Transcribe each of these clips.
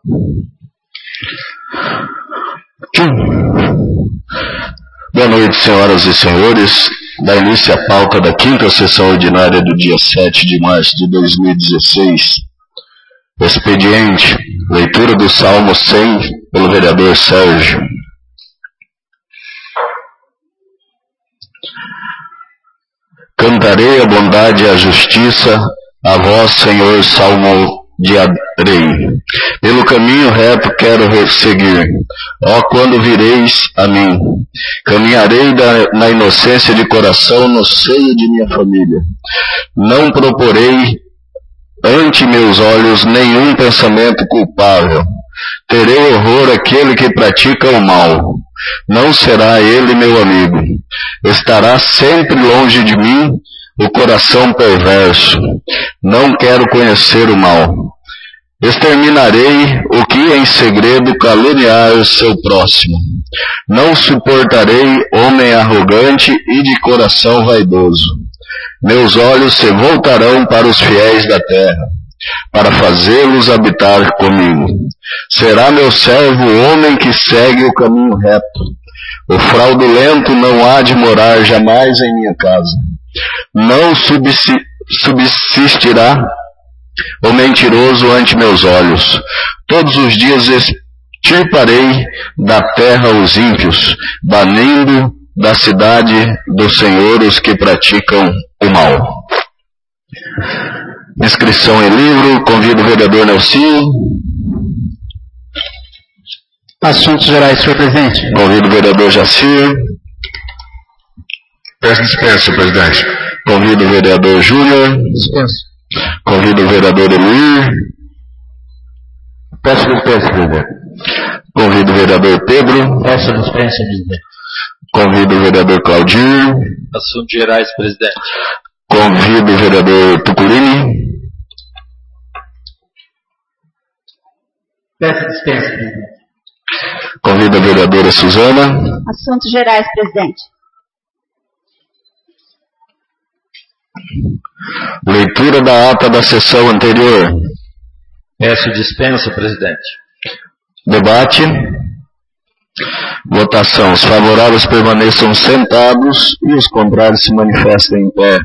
Boa noite, senhoras e senhores. Dá início à pauta da 5ª sessão ordinária do dia 7 de março de 2016. Expediente, leitura do Salmo 100 pelo vereador Sérgio. Cantarei a bondade e a justiça, a vós, Senhor, salmodiarei. Pelo caminho reto quero seguir. Ó, quando vireis a mim, caminharei na inocência de coração no seio de minha família. Não proporei ante meus olhos nenhum pensamento culpável. Terei horror àquele que pratica o mal. Não será ele meu amigo. Estará sempre longe de mim o coração perverso. Não quero conhecer o mal. Exterminarei o que em segredo caluniar o seu próximo. Não suportarei homem arrogante e de coração vaidoso. Meus olhos se voltarão para os fiéis da terra, para fazê-los habitar comigo. Será meu servo o homem que segue o caminho reto. O fraudulento não há de morar jamais em minha casa. Não subsistirá o mentiroso ante meus olhos. Todos os dias extirparei da terra os ímpios, banindo da cidade do Senhor os que praticam o mal. Inscrição em livro, convido o vereador Nelsinho. Assuntos gerais, senhor presidente. Convido o vereador Jacir. Peço dispensa, presidente. Convido o vereador Júnior. Dispenso. Convido o vereador Eluir. Peço dispensa, presidente. Convido o vereador Pedro. Peço dispensa, presidente. Convido o vereador Claudir. Assuntos gerais, presidente. Convido o vereador Tuculini. Peço dispensa, presidente. Convido a vereadora Suzana. Assuntos gerais, presidente. Leitura da ata da sessão anterior. Peço dispensa, presidente. Debate. Votação. Os favoráveis permaneçam sentados e os contrários se manifestem em pé.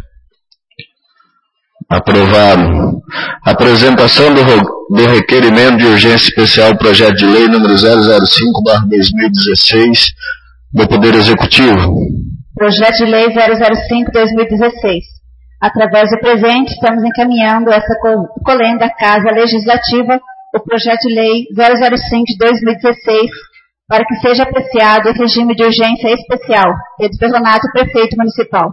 Aprovado. Apresentação do requerimento de urgência especial projeto de lei número 005/2016 do Poder Executivo. Projeto de lei 005/2016. Através do presente, estamos encaminhando essa colenda à Casa Legislativa, o projeto de lei 005/2016, para que seja apreciado em regime de urgência especial. Pedro Ferronato, prefeito municipal.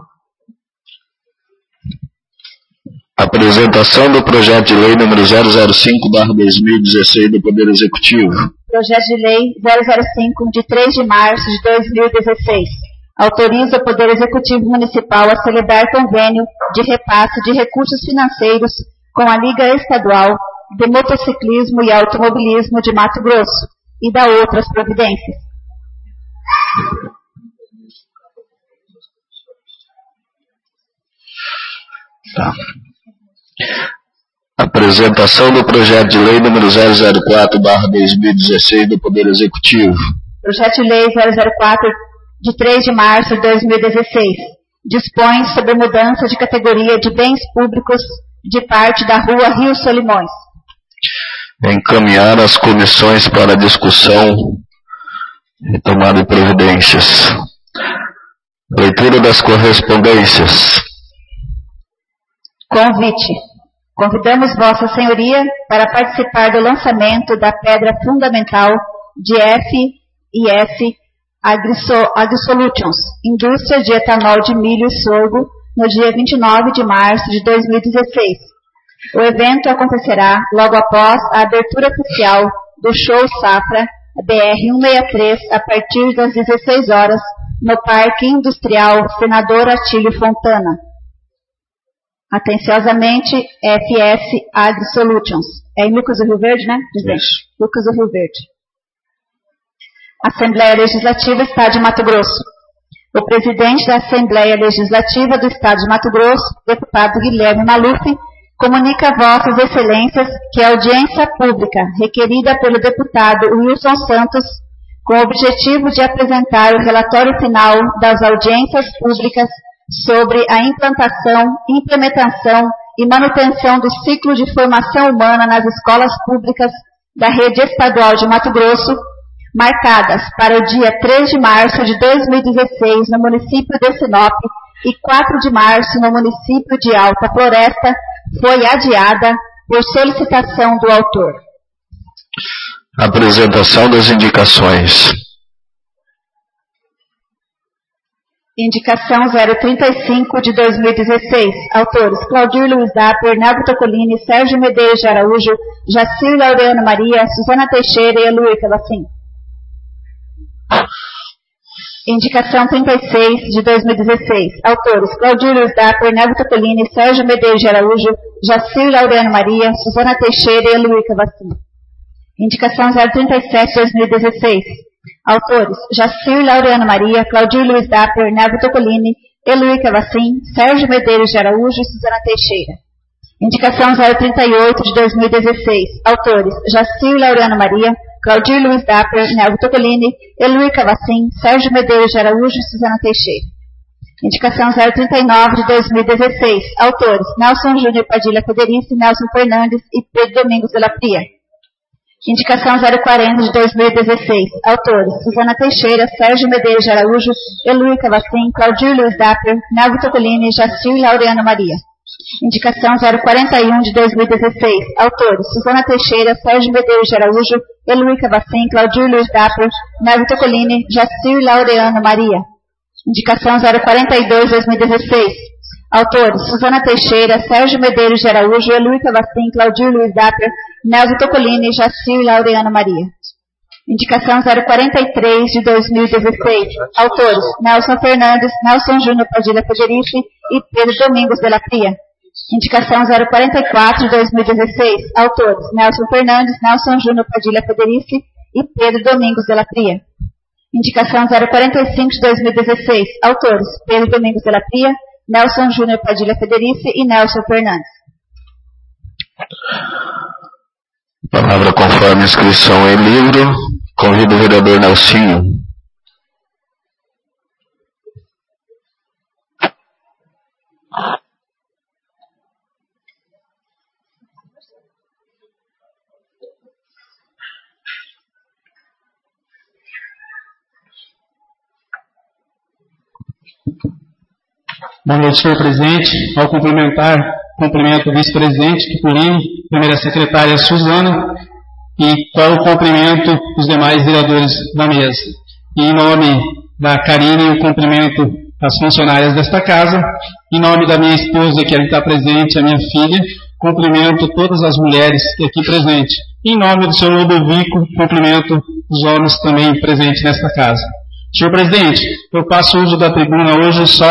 Apresentação do projeto de lei número 005/2016 do Poder Executivo. Projeto de lei 005 de 3 de março de 2016. Autoriza o Poder Executivo Municipal a celebrar convênio de repasse de recursos financeiros com a Liga Estadual de Motociclismo e Automobilismo de Mato Grosso e da outras providências. Tá. Apresentação do projeto de lei número 004/2016 do Poder Executivo. Projeto de lei 004 de 3 de março de 2016. Dispõe sobre mudança de categoria de bens públicos de parte da rua Rio Solimões. Encaminhar as comissões para discussão e tomada de providências. Leitura das correspondências. Convite. Convidamos Vossa Senhoria para participar do lançamento da pedra fundamental de F&S AgriSolutions, indústria de etanol de milho e sorgo, no dia 29 de março de 2016. O evento acontecerá logo após a abertura oficial do Show Safra BR-163, a partir das 16 horas, no Parque Industrial Senador Atílio Fontana. Atenciosamente, F&S AgriSolutions. É em Lucas do Rio Verde, né, presidente? Isso. Lucas do Rio Verde. Assembleia Legislativa Estado de Mato Grosso. O presidente da Assembleia Legislativa do Estado de Mato Grosso, deputado Guilherme Maluf, Comunica a Vossas Excelências que a audiência pública requerida pelo deputado Wilson Santos, com o objetivo de apresentar o relatório final das audiências públicas sobre a implantação, implementação e manutenção do ciclo de formação humana nas escolas públicas da rede estadual de Mato Grosso, marcadas para o dia 3 de março de 2016 no município de Sinop e 4 de março no município de Alta Floresta, foi adiada por solicitação do autor. Apresentação das indicações. Indicação 035 de 2016. Autores: Claudir Luiz Dapper, Nelvio Tocolini, Sérgio Medeiros de Araújo, Jacir Laureano Maria, Suzana Teixeira e Eloy Cavacim. Indicação 36 de 2016. Autores: Claudir Luiz Dapper, Nelvio Tocolini, Sérgio Medeiros de Araújo, Jacir Laureano Maria, Suzana Teixeira e Eloy Cavacim. Indicação 037 de 2016. Autores: Jacir Laureano Maria, Claudir Luiz Dapper, Nelvio Tocolini, Eloy Cavacim, Sérgio Medeiros de Araújo e Suzana Teixeira. Indicação 038 de 2016. Autores: Jacir Laureano Maria, Claudir Luiz Dapper, Nelvio Tocolini, Eloy Cavacim, Sérgio Medeiros de Araújo e Suzana Teixeira. Indicação 039 de 2016. Autores: Nelson Júnior Padilha Federici, Nelson Fernandes e Pedro Domingos de la Pria. Indicação 040 de 2016. Autores: Suzana Teixeira, Sérgio Medeiros de Araújo, Eloy Cavacim, Claudir Luiz Dapper, Nelvio Tocolini e Jacir Laureano Maria. Indicação 041 de 2016. Autores: Suzana Teixeira, Sérgio Medeiros de Araújo, Eloy Cavacim, Claudir Luiz Dapper, Nelvio Tocolini, Jacir Laureano Maria. Indicação 042 de 2016. Autores: Suzana Teixeira, Sérgio Medeiros de Araújo, Eloy Cavacim, Claudir Luiz Dapper, Nelvio Tocolini e Jacir Laureano Maria. Indicação 043 de 2016. Autores: Nelson Fernandes, Nelson Júnior Padilha Federici e Pedro Domingos de la Pria. Indicação 044 de 2016. Autores: Nelson Fernandes, Nelson Júnior Padilha Federici e Pedro Domingos de la Pria. Indicação 045 de 2016. Autores: Pedro Domingos de la Pria, Nelson Júnior Padilha Federici e Nelson Fernandes. Palavra conforme inscrição em livro. Convido o vereador Nelsinho. Boa noite, senhor presidente. Ao cumprimento o vice-presidente Tucolini, primeira secretária Suzana, e qual o cumprimento dos demais vereadores da mesa. E em nome da Karine, o cumprimento das funcionárias desta casa, em nome da minha esposa, que ali está presente, a minha filha, cumprimento todas as mulheres aqui presentes. Em nome do senhor Ludovico, cumprimento os homens também presentes nesta casa. Senhor presidente, eu faço uso da tribuna hoje só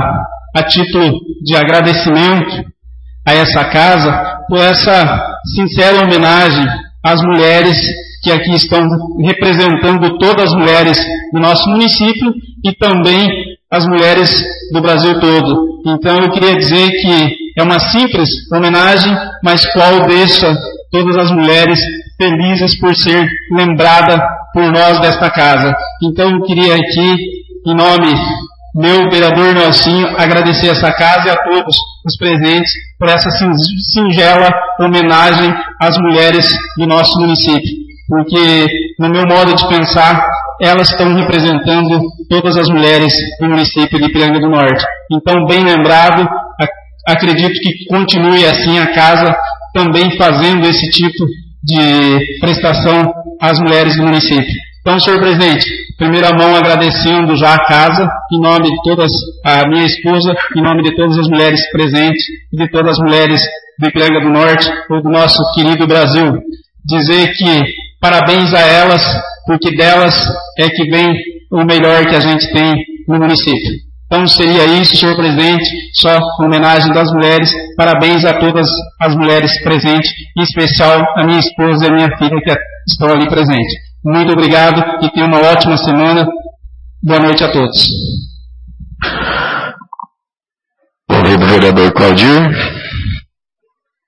a título de agradecimento a essa casa por essa sincera homenagem às mulheres que aqui estão representando todas as mulheres do nosso município e também as mulheres do Brasil todo. Então eu queria dizer que é uma simples homenagem, mas qual deixa todas as mulheres felizes por ser lembrada por nós desta casa. Então eu queria aqui, em nome meu vereador Nelsinho, agradecer essa casa e a todos os presentes por essa singela homenagem às mulheres do nosso município. Porque, no meu modo de pensar, elas estão representando todas as mulheres do município de Ipiranga do Norte. Então, bem lembrado, acredito que continue assim a casa também fazendo esse tipo de prestação às mulheres do município. Então, senhor presidente, primeira mão agradecendo já a casa, em nome de todas, a minha esposa, em nome de todas as mulheres presentes e de todas as mulheres do Ipiranga do Norte ou do nosso querido Brasil. Dizer que parabéns a elas, porque delas é que vem o melhor que a gente tem no município. Então seria isso, senhor presidente, só homenagem das mulheres. Parabéns a todas as mulheres presentes, em especial a minha esposa e a minha filha que estão ali presentes. Muito obrigado e tenha uma ótima semana. Boa noite a todos. Ouvido o vereador Claudir.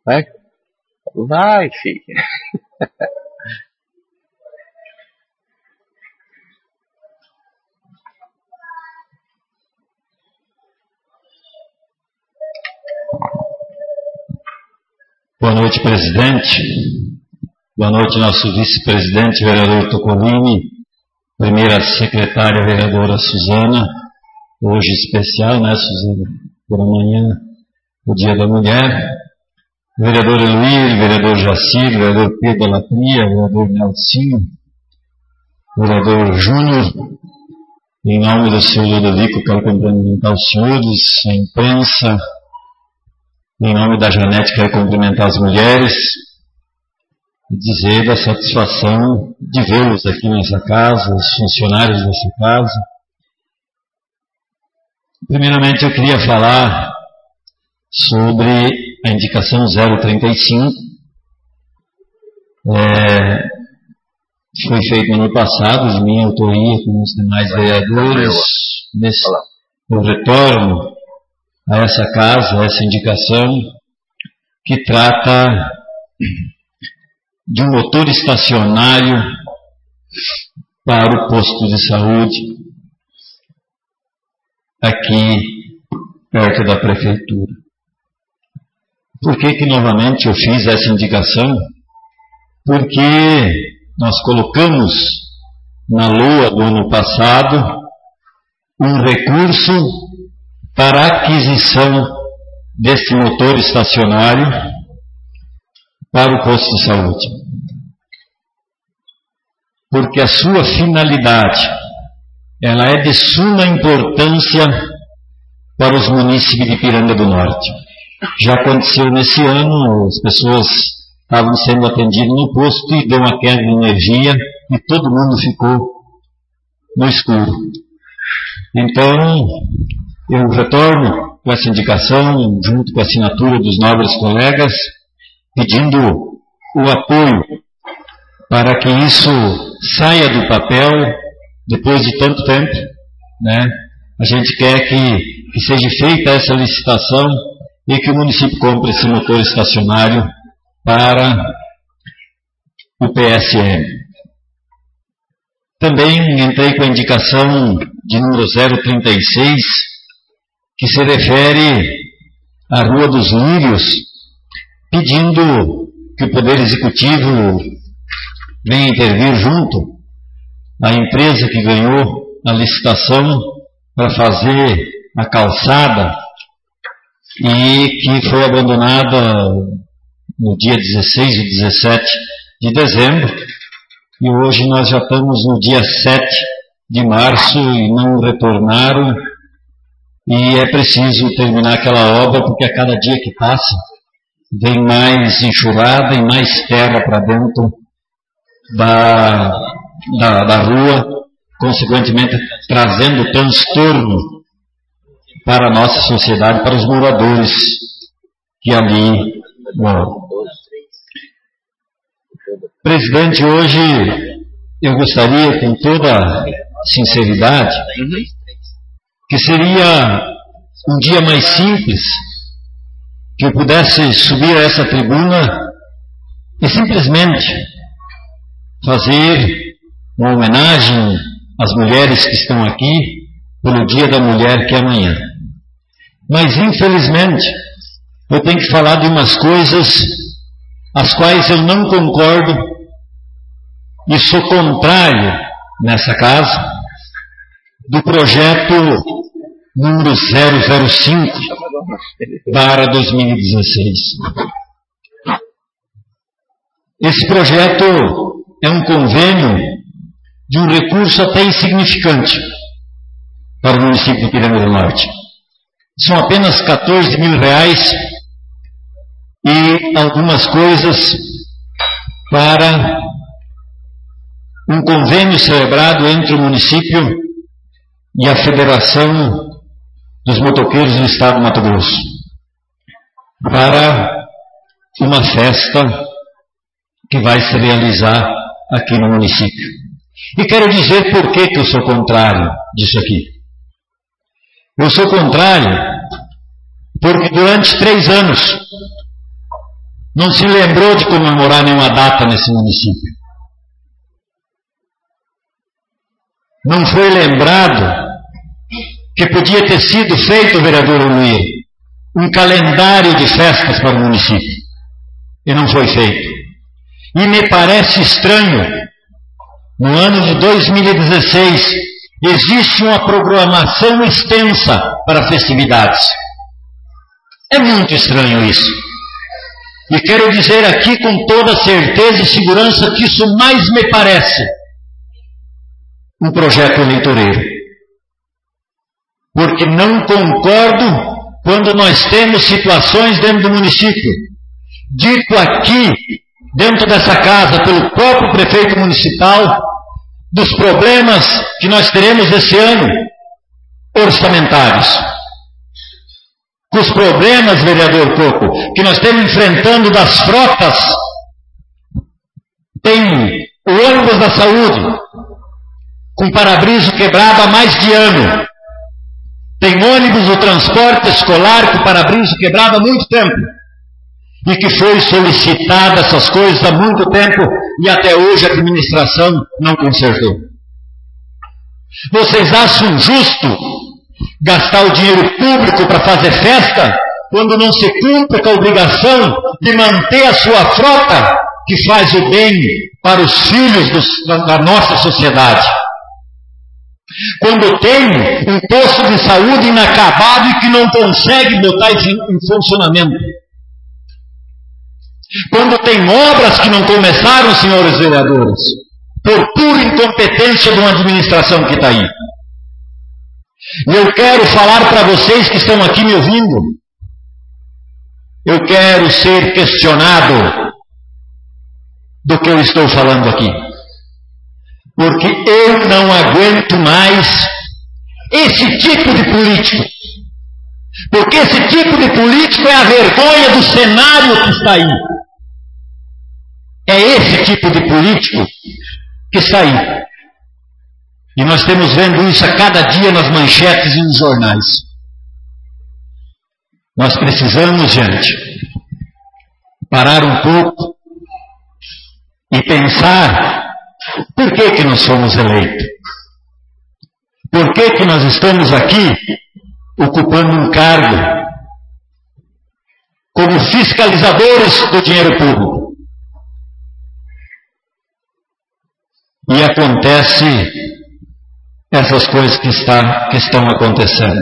Vai? Vai, filho. Boa noite, presidente. Boa noite, nosso vice-presidente, vereador Tocolini. Primeira secretária, vereadora Suzana. Hoje especial, né, Suzana? Por amanhã, o Dia da Mulher. Vereador Eluir, vereador Jacir, vereador Pedro Latria, vereador Nelsinho, vereador Júnior. Em nome do senhor Ludovico, quero cumprimentar os senhores, a imprensa. Em nome da Janete, quero cumprimentar as mulheres e dizer da satisfação de vê-los aqui nessa casa, os funcionários dessa casa. Primeiramente, eu queria falar sobre a indicação 035. Foi feito no ano passado, de minha autoria, com os demais vereadores. Eu retorno a essa casa, a essa indicação, que trata de um motor estacionário para o posto de saúde, aqui perto da prefeitura. Por que novamente eu fiz essa indicação? Porque nós colocamos na LOA do ano passado um recurso para a aquisição desse motor estacionário para o posto de saúde. Porque a sua finalidade, ela é de suma importância para os munícipes de Ipiranga do Norte. Já aconteceu nesse ano, as pessoas estavam sendo atendidas no posto e deu uma queda de energia e todo mundo ficou no escuro. Então, eu retorno com essa indicação, junto com a assinatura dos nobres colegas, pedindo o apoio para que isso saia do papel depois de tanto tempo, né? A gente quer que seja feita essa licitação e que o município compre esse motor estacionário para o PSM. Também entrei com a indicação de número 036, que se refere à Rua dos Lírios, pedindo que o Poder Executivo venha intervir junto à empresa que ganhou a licitação para fazer a calçada e que foi abandonada no dia 16 e 17 de dezembro, e hoje nós já estamos no dia 7 de março e não retornaram. E é preciso terminar aquela obra, porque a cada dia que passa, vem mais enxurrada e mais terra para dentro da rua, consequentemente trazendo transtorno para a nossa sociedade, para os moradores que ali moram. Presidente, hoje eu gostaria, com toda sinceridade, que seria um dia mais simples, que eu pudesse subir a essa tribuna e simplesmente fazer uma homenagem às mulheres que estão aqui pelo Dia da Mulher, que é amanhã. Mas, infelizmente, eu tenho que falar de umas coisas as quais eu não concordo e sou contrário nessa casa do projeto número 005 para 2016. Esse projeto é um convênio de um recurso até insignificante para o município de Ipiranga do Norte. São apenas R$14 mil e algumas coisas para um convênio celebrado entre o município e a Federação dos Motoqueiros do Estado do Mato Grosso, para uma festa que vai se realizar aqui no município. E quero dizer por que eu sou contrário disso aqui. Eu sou contrário porque durante 3 anos não se lembrou de comemorar nenhuma data nesse município. Não foi lembrado que podia ter sido feito, vereador Luir, um calendário de festas para o município. E não foi feito. E me parece estranho, no ano de 2016, existe uma programação extensa para festividades. É muito estranho isso. E quero dizer aqui com toda certeza e segurança que isso mais me parece um projeto eleitoreiro. Porque não concordo quando nós temos situações dentro do município, dito aqui, dentro dessa casa, pelo próprio prefeito municipal, dos problemas que nós teremos esse ano, orçamentários. Com os problemas, vereador Coco, que nós estamos enfrentando das frotas, tem o ônibus da saúde, com para-brisa quebrado há mais de ano. Tem ônibus do transporte escolar com para-brisa quebrado há muito tempo. E que foi solicitada essas coisas há muito tempo e até hoje a administração não consertou. Vocês acham justo gastar o dinheiro público para fazer festa quando não se cumpre com a obrigação de manter a sua frota que faz o bem para os filhos da nossa sociedade? Quando tem um posto de saúde inacabado e que não consegue botar isso em funcionamento. Quando tem obras que não começaram, senhores vereadores, por pura incompetência de uma administração que está aí. E eu quero falar para vocês que estão aqui me ouvindo, eu quero ser questionado do que eu estou falando aqui. Porque eu não aguento mais esse tipo de político. Porque esse tipo de político é a vergonha do cenário que está aí. É esse tipo de político que está aí. E nós estamos vendo isso a cada dia nas manchetes e nos jornais. Nós precisamos, gente, parar um pouco e pensar por que nós fomos eleitos. Por que nós estamos aqui ocupando um cargo como fiscalizadores do dinheiro público. E acontece essas coisas que estão acontecendo.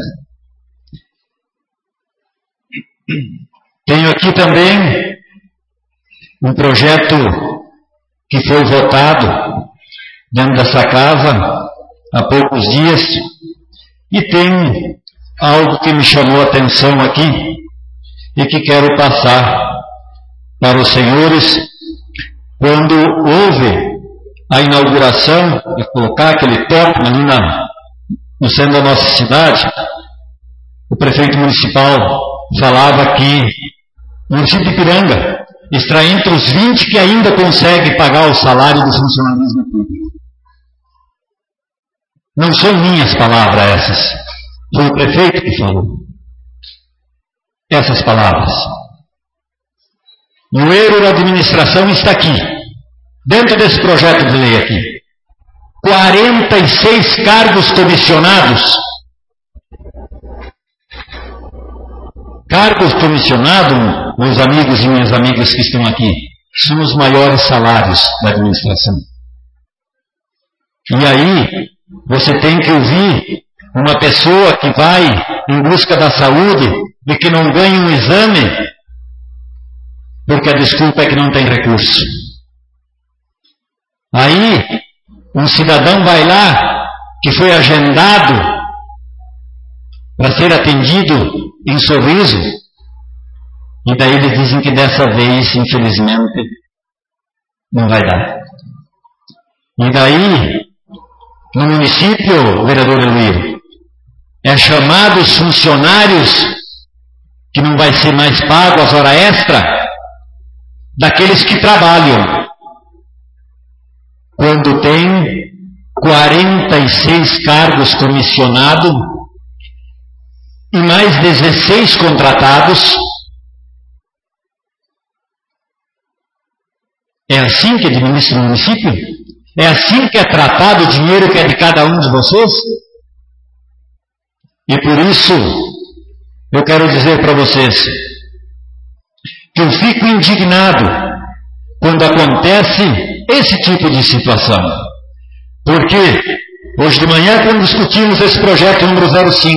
Tenho aqui também um projeto que foi votado dentro dessa casa há poucos dias e tem algo que me chamou a atenção aqui e que quero passar para os senhores. Quando houve a inauguração, de colocar aquele totem ali no centro da nossa cidade, o prefeito municipal falava que o município de Ipiranga está entre os 20 que ainda consegue pagar o salário do funcionalismo público. Não são minhas palavras essas, foi o prefeito que falou essas palavras. E o erro da administração está aqui, dentro desse projeto de lei aqui. 46 cargos comissionados. Cargos comissionados, meus amigos e minhas amigas que estão aqui, são os maiores salários da administração. E aí, você tem que ouvir uma pessoa que vai em busca da saúde e que não ganha um exame, porque a desculpa é que não tem recurso. Aí, um cidadão vai lá, que foi agendado para ser atendido em Sorriso, e daí eles dizem que dessa vez, infelizmente, não vai dar. E daí, no município, vereador Eluir, é chamado os funcionários, que não vai ser mais pago as horas extra, daqueles que trabalham. Quando tem 46 cargos comissionados e mais 16 contratados, É assim que administra o município? É assim que é tratado o dinheiro que é de cada um de vocês? E por isso, eu quero dizer para vocês que eu fico indignado quando acontece esse tipo de situação. Porque hoje de manhã, quando discutimos esse projeto número 05,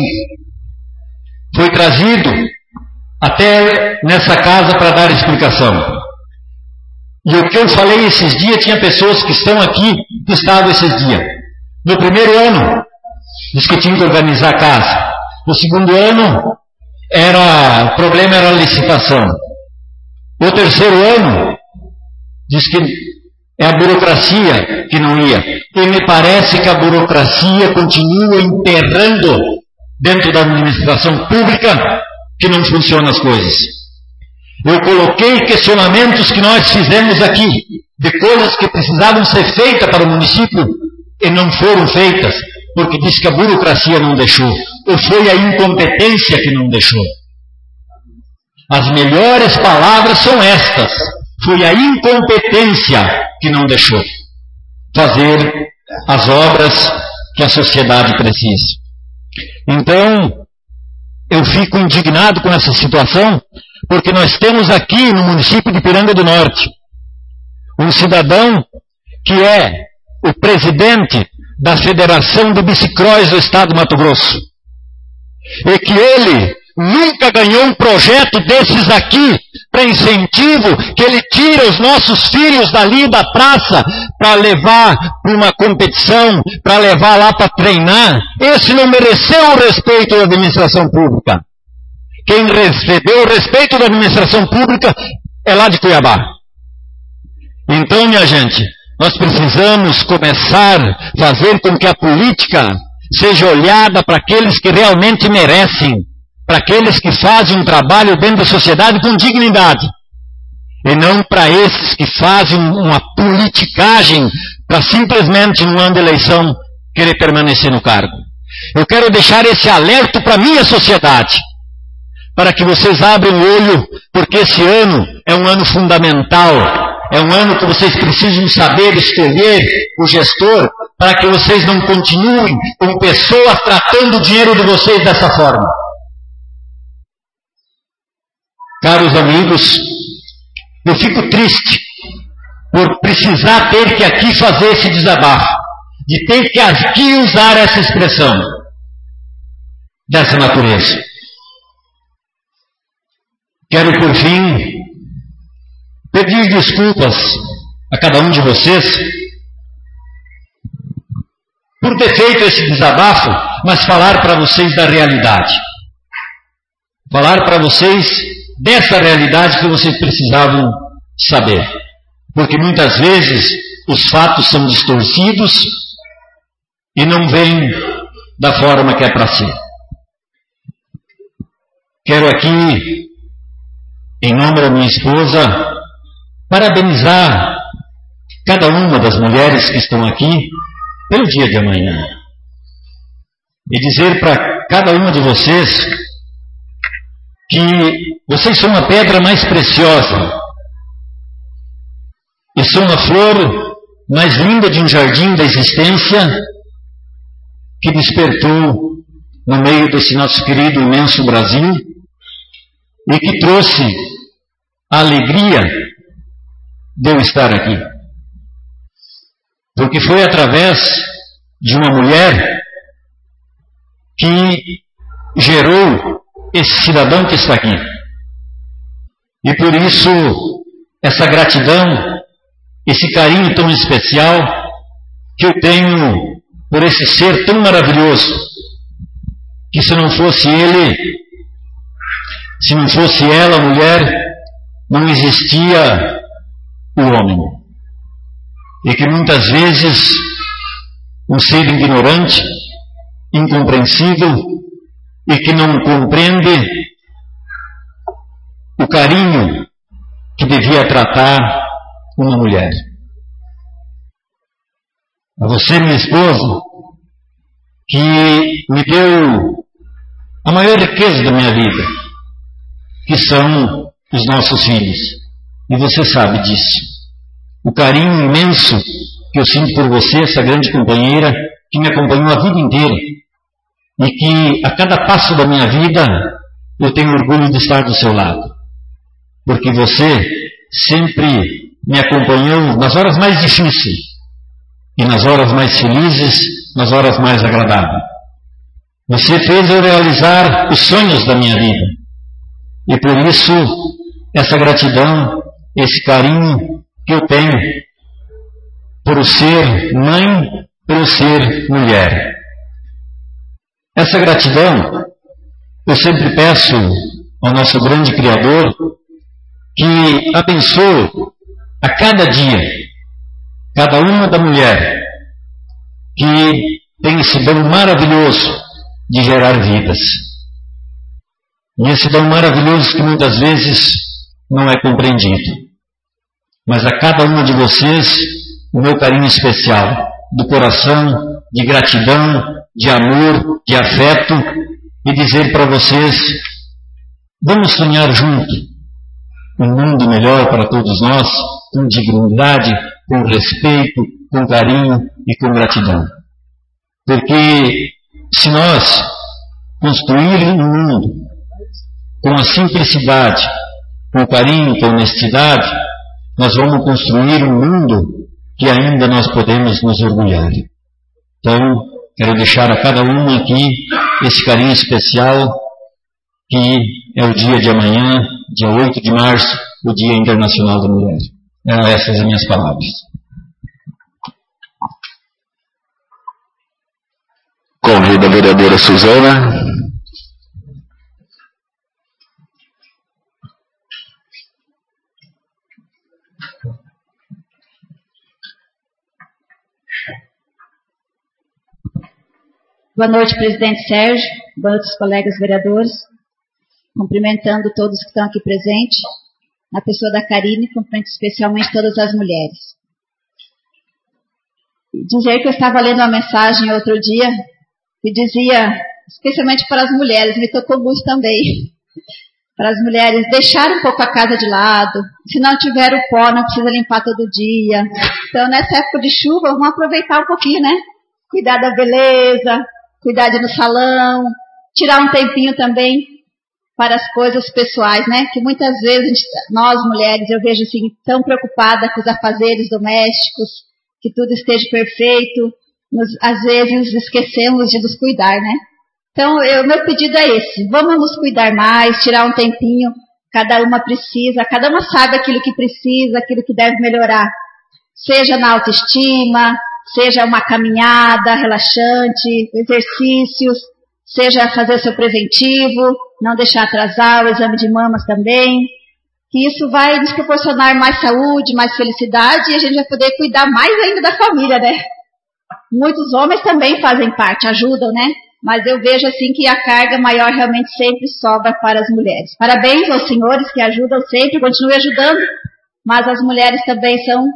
foi trazido até nessa casa para dar explicação. E o que eu falei esses dias, tinha pessoas que estão aqui, que estavam esses dias. No primeiro ano, discutindo organizar a casa. No segundo ano, o problema era a licitação. No terceiro ano, diz que é a burocracia que não ia. E me parece que a burocracia continua enterrando dentro da administração pública que não funcionam as coisas. Eu coloquei questionamentos que nós fizemos aqui, de coisas que precisavam ser feitas para o município e não foram feitas, porque disse que a burocracia não deixou, ou foi a incompetência que não deixou. As melhores palavras são estas: foi a incompetência que não deixou fazer as obras que a sociedade precisa. Então, eu fico indignado com essa situação, porque nós temos aqui no município de Piranga do Norte um cidadão que é o presidente da Federação de Bicicross do Estado do Mato Grosso. E que ele nunca ganhou um projeto desses aqui para incentivo, que ele tira os nossos filhos dali da praça para levar para uma competição, para levar lá para treinar. Esse não mereceu o respeito da administração pública. Quem recebeu o respeito da administração pública é lá de Cuiabá. Então, minha gente, nós precisamos começar a fazer com que a política seja olhada para aqueles que realmente merecem, para aqueles que fazem um trabalho dentro da sociedade com dignidade, e não para esses que fazem uma politicagem para simplesmente, no ano de eleição, querer permanecer no cargo. Eu quero deixar esse alerta para a minha sociedade, para que vocês abram o olho, porque esse ano é um ano fundamental. É um ano que vocês precisam saber escolher o gestor, para que vocês não continuem com pessoas tratando o dinheiro de vocês dessa forma. Caros amigos, eu fico triste por precisar ter que aqui fazer esse desabafo, de ter que aqui usar essa expressão dessa natureza. Quero, por fim, pedir desculpas a cada um de vocês por ter feito esse desabafo, mas falar para vocês da realidade. Falar para vocês dessa realidade que vocês precisavam saber. Porque muitas vezes os fatos são distorcidos e não vêm da forma que é para ser. Quero aqui, em nome da minha esposa, parabenizar cada uma das mulheres que estão aqui pelo dia de amanhã. E dizer para cada uma de vocês que vocês são a pedra mais preciosa e são a flor mais linda de um jardim da existência que despertou no meio desse nosso querido imenso Brasil e que trouxe a alegria de eu estar aqui. Porque foi através de uma mulher que gerou esse cidadão que está aqui. E por isso, essa gratidão, esse carinho tão especial que eu tenho por esse ser tão maravilhoso, que se não fosse ele, se não fosse ela, a mulher, não existia o homem. E que muitas vezes um ser ignorante, incompreensível e que não compreende o carinho que devia tratar uma mulher. A você, minha esposa, que me deu a maior riqueza da minha vida, que são os nossos filhos. E você sabe disso. o carinho imenso que eu sinto por você, essa grande companheira que me acompanhou a vida inteira e que a cada passo da minha vida eu tenho orgulho de estar do seu lado, porque você sempre me acompanhou nas horas mais difíceis e nas horas mais felizes, nas horas mais agradáveis. Você fez eu realizar os sonhos da minha vida e por isso essa gratidão, esse carinho que eu tenho por ser mãe, por ser mulher. Essa gratidão eu sempre peço ao nosso grande Criador que abençoe a cada dia, cada uma da mulher que tem esse dom maravilhoso de gerar vidas. E esse dom maravilhoso que muitas vezes não é compreendido. Mas a cada uma de vocês, o meu carinho especial, do coração, de gratidão, de amor, de afeto, e dizer para vocês, vamos sonhar junto um mundo melhor para todos nós, com dignidade, com respeito, com carinho e com gratidão. Porque se nós construirmos um mundo com a simplicidade, com carinho, com honestidade, nós vamos construir um mundo que ainda nós podemos nos orgulhar. Então, quero deixar a cada uma aqui esse carinho especial, que é o dia de amanhã, dia 8 de março, o Dia Internacional da Mulher. Eram essas as minhas palavras. Convido a vereadora Suzana. Boa noite, presidente Sérgio. Boa noite, colegas vereadores. Cumprimentando todos que estão aqui presentes. Na pessoa da Karine, cumprimento especialmente todas as mulheres. Dizer que eu estava lendo uma mensagem outro dia que dizia, especialmente para as mulheres, me tocou muito também, para as mulheres deixar um pouco a casa de lado. Se não tiver o pó, não precisa limpar todo dia. Então, nessa época de chuva, vamos aproveitar um pouquinho, né? Cuidar da beleza, cuidar de ir no salão, tirar um tempinho também para as coisas pessoais, né? Que muitas vezes nós mulheres, eu vejo assim, tão preocupada com os afazeres domésticos, que tudo esteja perfeito, às vezes esquecemos de nos cuidar, né? Então, meu pedido é esse, vamos nos cuidar mais, tirar um tempinho, cada uma precisa, cada uma sabe aquilo que precisa, aquilo que deve melhorar, seja na autoestima, seja uma caminhada relaxante, exercícios, seja fazer seu preventivo, não deixar atrasar o exame de mamas também, que isso vai nos proporcionar mais saúde, mais felicidade e a gente vai poder cuidar mais ainda da família, né? Muitos homens também fazem parte, ajudam, né? Mas eu vejo assim que a carga maior realmente sempre sobra para as mulheres. Parabéns aos senhores que ajudam sempre, continuem ajudando, mas as mulheres também são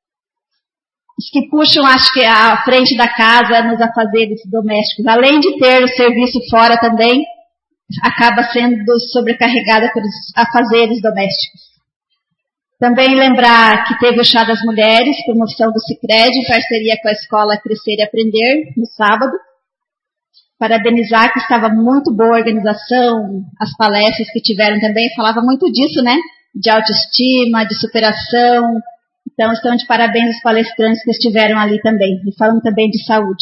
os que puxam, acho que, a frente da casa nos afazeres domésticos. Além de ter o serviço fora também, acaba sendo sobrecarregada pelos afazeres domésticos. Também lembrar que teve o Chá das Mulheres, promoção do Sicredi, em parceria com a Escola Crescer e Aprender, no sábado. Parabenizar que estava muito boa a organização, as palestras que tiveram também, falava muito disso, né? De autoestima, de superação. Então, estão de parabéns os palestrantes que estiveram ali também, e falando também de saúde.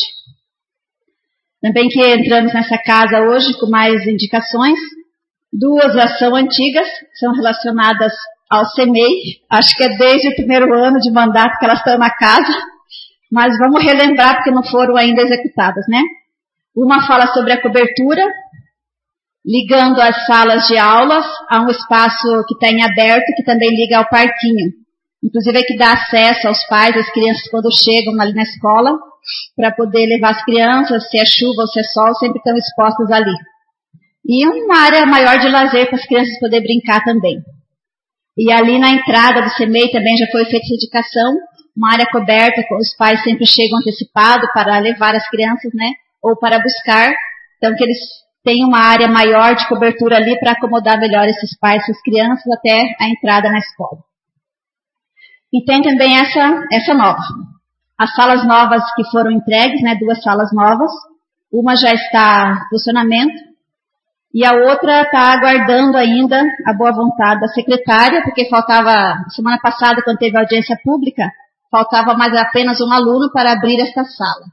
Também que entramos nessa casa hoje com mais indicações. Duas já são antigas, são relacionadas ao CEMEI. Acho que é desde o primeiro ano de mandato que elas estão na casa, mas vamos relembrar porque não foram ainda executadas, né? Uma fala sobre a cobertura, ligando as salas de aulas a um espaço que está em aberto, que também liga ao parquinho. Inclusive é que dá acesso aos pais, às crianças quando chegam ali na escola, para poder levar as crianças, se é chuva ou se é sol, sempre estão expostas ali. E uma área maior de lazer para as crianças poderem brincar também. E ali na entrada do CEMEI também já foi feita essa indicação, uma área coberta, os pais sempre chegam antecipado para levar as crianças, né, ou para buscar, então que eles tenham uma área maior de cobertura ali para acomodar melhor esses pais, essas crianças, até a entrada na escola. E tem também essa nova. As salas novas que foram entregues, né, 2 salas novas, uma já está em funcionamento e a outra está aguardando ainda a boa vontade da secretária, porque faltava, semana passada, quando teve audiência pública, faltava mais apenas um aluno para abrir esta sala.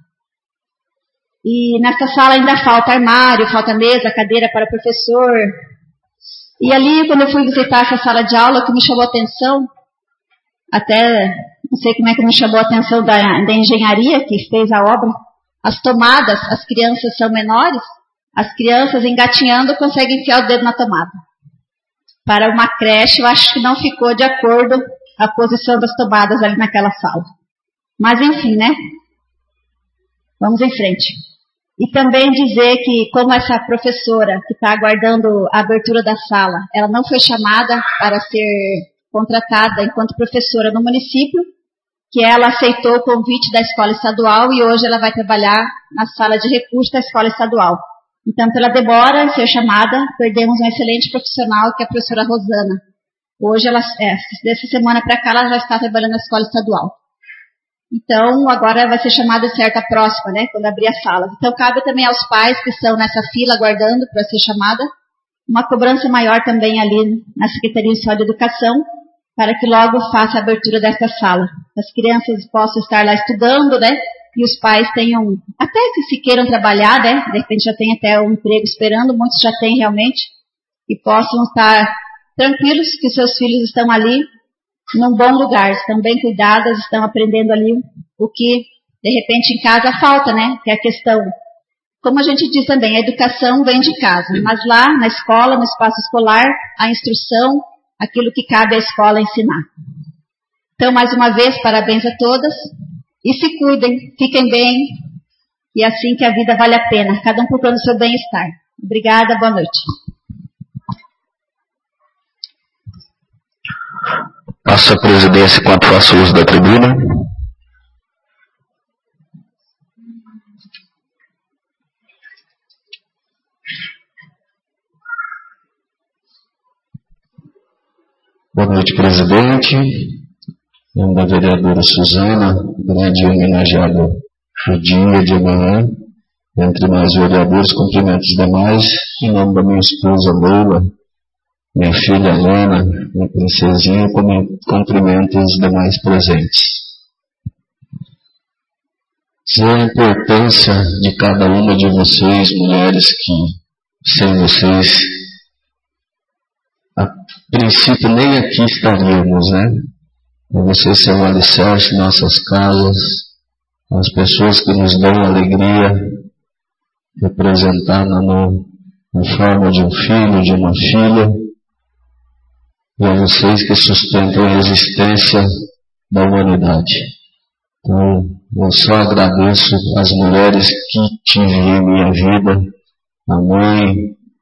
E nessa sala ainda falta armário, falta mesa, cadeira para o professor. E ali, quando eu fui visitar essa sala de aula, o que me chamou a atenção, até não sei como é que me chamou a atenção da engenharia que fez a obra, as tomadas, as crianças são menores, as crianças engatinhando conseguem enfiar o dedo na tomada. Para uma creche, eu acho que não ficou de acordo a posição das tomadas ali naquela sala. Mas enfim, né? Vamos em frente. E também dizer que, como essa professora que está aguardando a abertura da sala, ela não foi chamada para ser contratada enquanto professora no município, que ela aceitou o convite da escola estadual e hoje ela vai trabalhar na sala de recursos da escola estadual. Então, pela demora em ser chamada, perdemos uma excelente profissional, que é a professora Rosana. Hoje, dessa semana para cá, ela já está trabalhando na escola estadual. Então, agora vai ser chamada certa próxima, né, quando abrir as salas. Então, cabe também aos pais que estão nessa fila aguardando para ser chamada, uma cobrança maior também ali na Secretaria Estadual de Educação, para que logo faça a abertura desta sala. As crianças possam estar lá estudando, né, e os pais tenham, até que se queiram trabalhar, né, de repente já tem até um emprego esperando, muitos já têm realmente, e possam estar tranquilos que seus filhos estão ali num bom lugar, estão bem cuidadas, estão aprendendo ali o que, de repente, em casa falta, né? Que é a questão, como a gente diz também, a educação vem de casa, mas lá na escola, no espaço escolar, a instrução, aquilo que cabe à escola ensinar. Então, mais uma vez, parabéns a todas, e se cuidem, fiquem bem, e assim que a vida vale a pena, cada um procurando o seu bem-estar. Obrigada, boa noite. Passo a presidência enquanto faço uso da tribuna. Boa noite, presidente. Em nome da vereadora Suzana, grande homenageada no dia de amanhã, entre nós vereadores, cumprimento os demais, em nome da minha esposa Leila, minha filha Helena, minha princesinha, cumprimento os demais presentes. Dizer a importância de cada uma de vocês, mulheres, que sem vocês, a princípio nem aqui estaríamos, né? Vocês são o alicerce de nossas casas, as pessoas que nos dão alegria, representada na forma de um filho, de uma filha, e a vocês que sustentam a existência da humanidade. Então, eu só agradeço as mulheres que tive em minha vida, a mãe,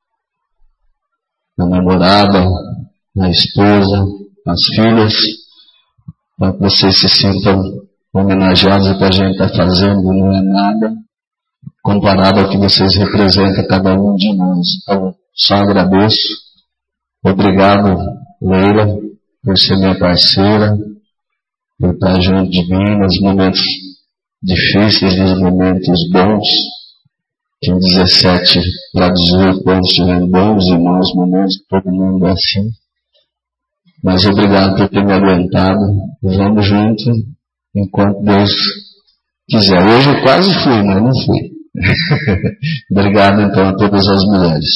a namorada, a esposa, as filhas, para que vocês se sintam homenageados. O que a gente está fazendo não é nada comparado ao que vocês representam, cada um de nós. Então, só agradeço. Obrigado, Leila, por ser minha parceira, por estar junto de mim nos momentos difíceis, nos momentos bons, que em 17 para 18 anos tivemos bons e maus momentos, todo mundo é assim. Mas obrigado por ter me aguentado, vamos junto, enquanto Deus quiser. Hoje eu quase fui, mas não fui. Obrigado então a todas as mulheres.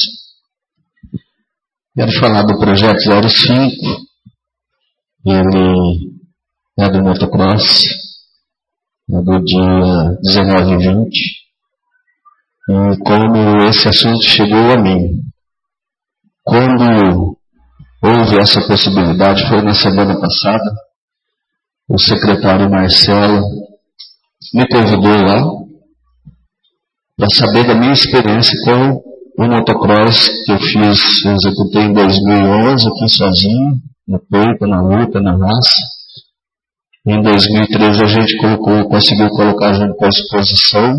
Quero falar do projeto 05, ele é do motocross, é do dia 19 e 20, e como esse assunto chegou a mim, quando houve essa possibilidade, foi na semana passada, o secretário Marcelo me convidou lá para saber da minha experiência com o motocross que eu executei em 2011, aqui sozinho, no peito, na luta, na raça. Em 2013 a gente conseguiu colocar junto com a exposição.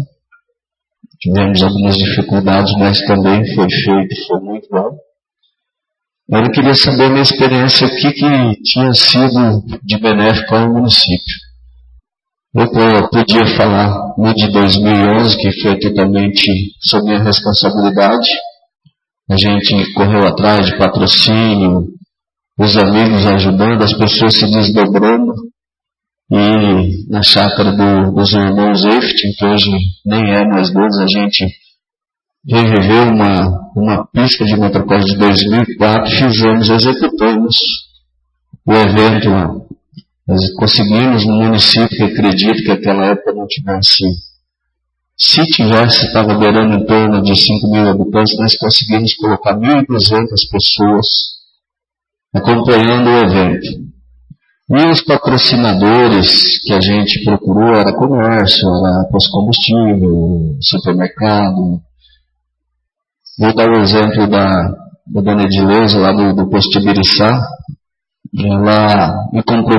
Tivemos algumas dificuldades, mas também foi feito e foi muito bom. Ele queria saber a minha experiência, o que tinha sido de benéfico ao município. Eu podia falar no de 2011, que foi totalmente sob minha responsabilidade. A gente correu atrás de patrocínio, os amigos ajudando, as pessoas se desdobrando. E na chácara dos irmãos Eftin, que hoje nem é mais deles, a gente reviveu uma pista de motocross de 2004, executamos o evento lá. Nós conseguimos no município, que acredito que naquela época não tivesse, se tivesse, estava beirando em torno de 5 mil habitantes, nós conseguimos colocar 1.200 pessoas acompanhando o evento. E os patrocinadores que a gente procurou era comércio, era posto combustível, supermercado. Vou dar o exemplo da dona Edileuza, lá do posto de Ibiriçá. Ela me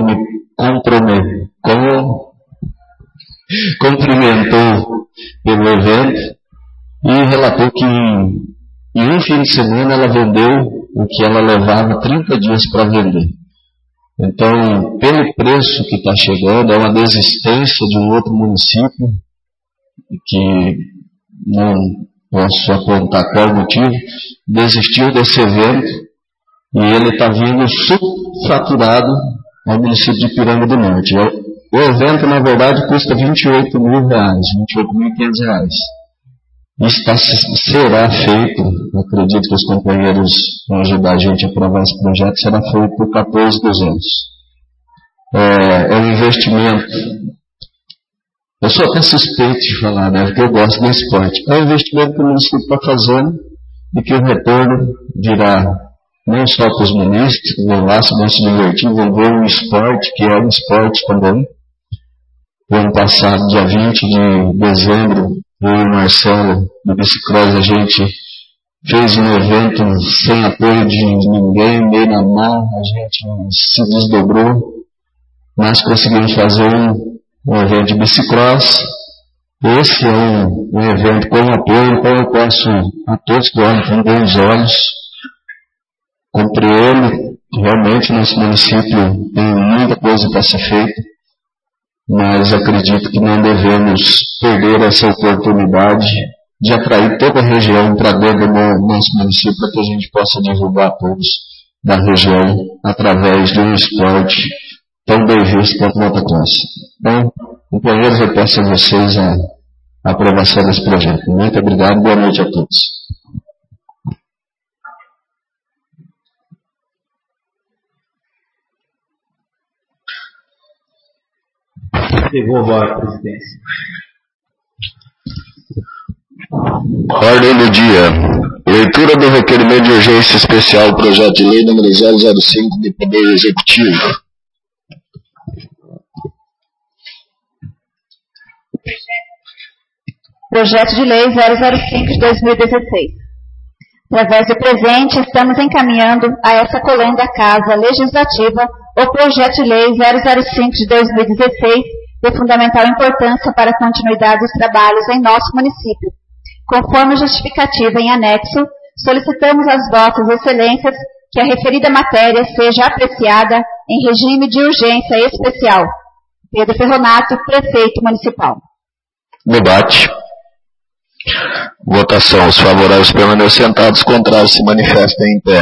cumprimentou pelo evento e relatou que em um fim de semana ela vendeu o que ela levava 30 dias para vender. Então, pelo preço que está chegando, é uma desistência de um outro município, que não posso apontar qual motivo, desistiu desse evento e ele está vindo subfaturado ao município de Piranga do Norte. O evento, na verdade, custa R$28.000, R$28.500. Será feito, acredito que os companheiros vão ajudar a gente a aprovar esse projeto, será feito por R$14.200. É um investimento, eu sou até suspeito de falar, né, porque eu gosto do esporte. É um investimento que o município está fazendo e que o retorno virá não só para os munícipes que vão lá, se vão se divertir, vão ver um esporte, que é um esporte também. O ano passado, dia 20 de dezembro, eu e o Marcelo, do Bicicross, a gente fez um evento sem apoio de ninguém, meio na mão, a gente se desdobrou, mas conseguimos fazer um evento de Bicicross. Esse é um evento com apoio, então eu peço a todos que olhem com bons olhos, compreendo que realmente nosso município tem muita coisa para ser feita, mas acredito que não devemos perder essa oportunidade de atrair toda a região para dentro do nosso município, para que a gente possa divulgar a todos da região através de um esporte tão bem visto quanto o motocross. Então, companheiros, eu peço a vocês a aprovação desse projeto. Muito obrigado, boa noite a todos. Devolvo a presidência. Ordem do dia. Leitura do requerimento de urgência especial, projeto de lei número 005 do Poder Executivo. Projeto de lei 005 de 2016. Através do presente, estamos encaminhando a essa colenda Casa Legislativa o projeto de lei 005 de 2016, de fundamental importância para a continuidade dos trabalhos em nosso município. Conforme justificativa em anexo, solicitamos às vossas excelências que a referida matéria seja apreciada em regime de urgência especial. Pedro Ferronato, prefeito municipal. Debate. Votação. Os favoráveis permanecem sentados, os contrários se manifestem em pé.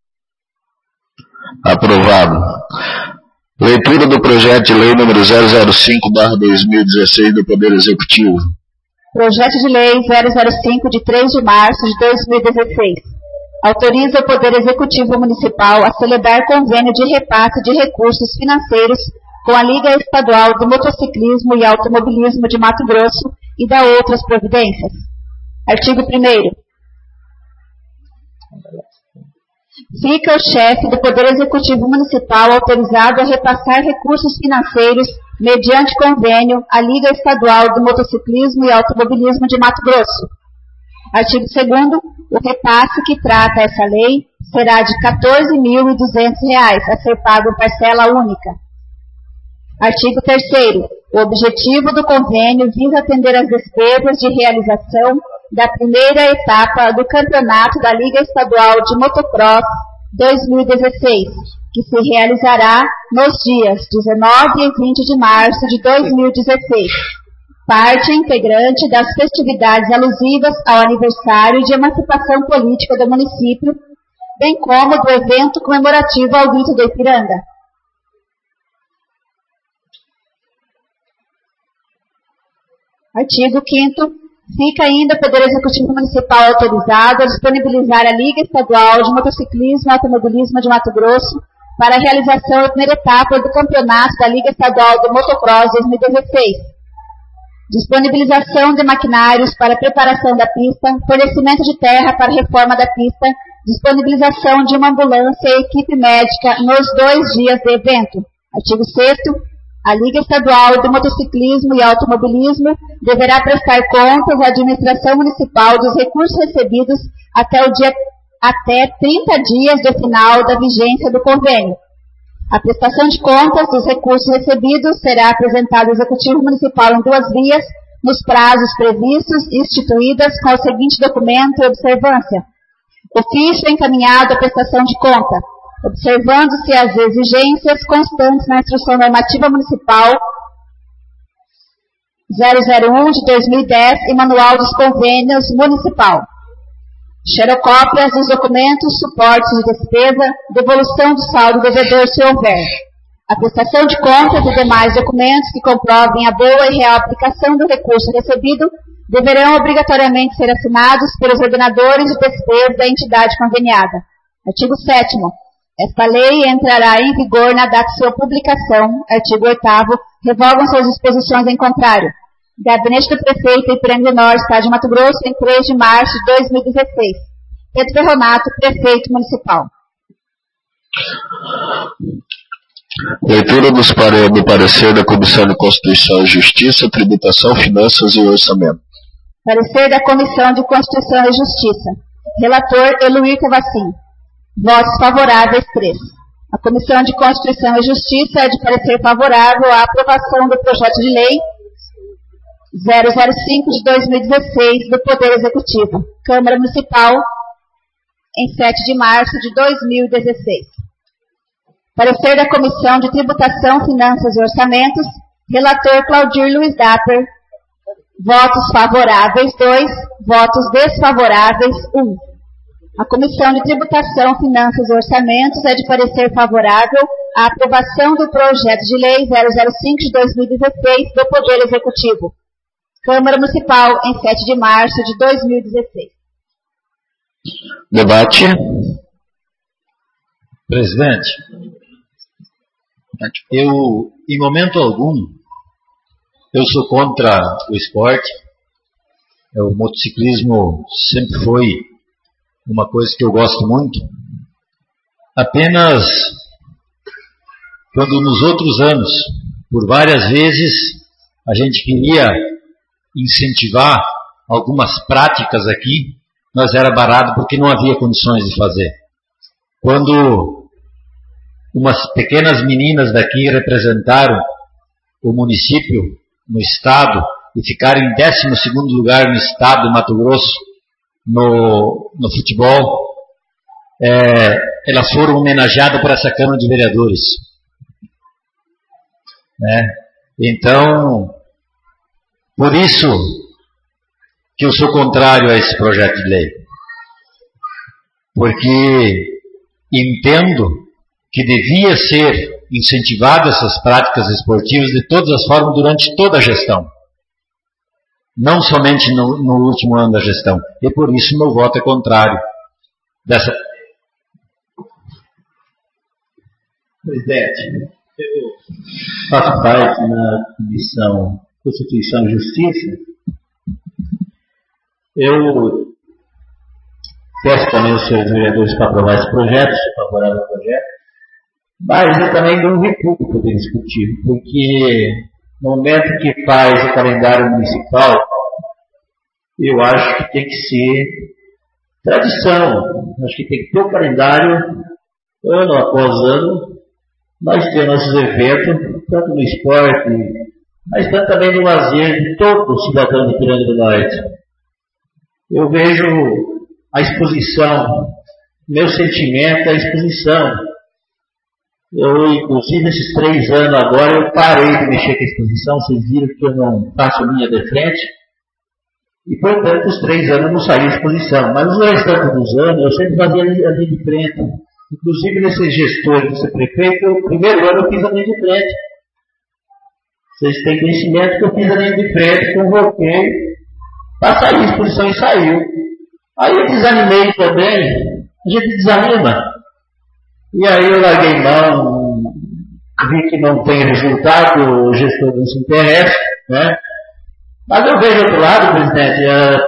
Aprovado. Leitura do projeto de lei número 005/2016 do Poder Executivo. Projeto de lei 005 de 3 de março de 2016. Autoriza o Poder Executivo Municipal a celebrar convênio de repasse de recursos financeiros com a Liga Estadual do Motociclismo e Automobilismo de Mato Grosso e da outras providências. Artigo 1º. Fica o chefe do Poder Executivo Municipal autorizado a repassar recursos financeiros mediante convênio à Liga Estadual do Motociclismo e Automobilismo de Mato Grosso. Artigo 2º. O repasse que trata essa lei será de R$ 14.200 a ser pago em parcela única. Artigo 3º. O objetivo do convênio visa atender às despesas de realização da primeira etapa do campeonato da Liga Estadual de Motocross 2016, que se realizará nos dias 19 e 20 de março de 2016, parte integrante das festividades alusivas ao aniversário de emancipação política do município, bem como do evento comemorativo ao Grito do Ipiranga. Artigo 5º. Fica ainda o Poder Executivo Municipal autorizado a disponibilizar a Liga Estadual de Motociclismo e Automobilismo de Mato Grosso para a realização da primeira etapa do campeonato da Liga Estadual do Motocross 2016. Disponibilização de maquinários para a preparação da pista, fornecimento de terra para a reforma da pista, disponibilização de uma ambulância e equipe médica nos 2 dias de evento. Artigo 6º. A Liga Estadual de Motociclismo e Automobilismo deverá prestar contas à administração municipal dos recursos recebidos até 30 dias do final da vigência do convênio. A prestação de contas dos recursos recebidos será apresentada ao Executivo Municipal em 2 vias, nos prazos previstos e instituídas com o seguinte documento e observância. Ofício encaminhado à prestação de conta, observando-se as exigências constantes na Instrução Normativa Municipal 001 de 2010 e Manual dos Convênios Municipal. Xerocópias dos documentos, suportes de despesa, devolução do saldo devedor se houver. A prestação de contas e demais documentos que comprovem a boa e real aplicação do recurso recebido deverão obrigatoriamente ser assinados pelos ordenadores de despesa da entidade conveniada. Artigo 7º. Esta lei entrará em vigor na data de sua publicação. Artigo 8º. Revogam-se as disposições em contrário. Gabinete do Prefeito Ipiranga do Norte, Estado de Mato Grosso, em 3 de março de 2016. Pedro Ferronato, Prefeito Municipal. Leitura do parecer da Comissão de Constituição e Justiça, Tributação, Finanças e Orçamento. Parecer da Comissão de Constituição e Justiça. Relator Eluir Cavacim. Votos favoráveis 3. A Comissão de Constituição e Justiça é de parecer favorável à aprovação do projeto de lei 005 de 2016 do Poder Executivo, Câmara Municipal, em 7 de março de 2016. Parecer da Comissão de Tributação, Finanças e Orçamentos. Relator Claudir Luiz Dapper. Votos favoráveis 2. Votos desfavoráveis 1. A Comissão de Tributação, Finanças e Orçamentos é de parecer favorável à aprovação do projeto de lei 005 de 2016 do Poder Executivo, Câmara Municipal, em 7 de março de 2016. Debate. Presidente, eu, em momento algum, eu sou contra o esporte. O motociclismo sempre foi uma coisa que eu gosto muito. Apenas quando nos outros anos, por várias vezes, a gente queria incentivar algumas práticas aqui, nós era barrado porque não havia condições de fazer. Quando umas pequenas meninas daqui representaram o município no estado e ficaram em 12º lugar no estado do Mato Grosso no futebol, elas foram homenageadas por essa Câmara de Vereadores. Então, por isso que eu sou contrário a esse projeto de lei. Porque entendo que devia ser incentivado essas práticas esportivas de todas as formas durante toda a gestão. Não somente no último ano da gestão. E por isso meu voto é contrário dessa. Presidente, eu faço parte na Comissão Constituição e Justiça. Eu peço também aos senhores vereadores para aprovar esse projeto, sou favorável ao projeto, mas eu também não recuo poder discutir, porque no momento que faz o calendário municipal, eu acho que tem que ser tradição, acho que tem que ter o calendário, ano após ano, nós temos nossos eventos, tanto no esporte, mas tanto também no lazer de todo o cidadão de Ipiranga do Norte. Eu vejo a exposição meu sentimento à exposição. Eu, inclusive, nesses 3 anos agora, eu parei de mexer com a exposição. Vocês viram que eu não faço linha de frente. E, portanto, os 3 anos eu não saí de exposição. Mas os restantes dos anos, eu sempre fazia a linha de frente. Inclusive, nesses gestores, nesse prefeito, o primeiro ano eu fiz a linha de frente. Vocês têm conhecimento que eu fiz a linha de frente, convoquei para sair de exposição e saiu. Aí eu desanimei também. A gente desanima. E aí eu larguei mão, vi que não tem resultado, o gestor não se interessa, né? Mas eu vejo outro lado, presidente,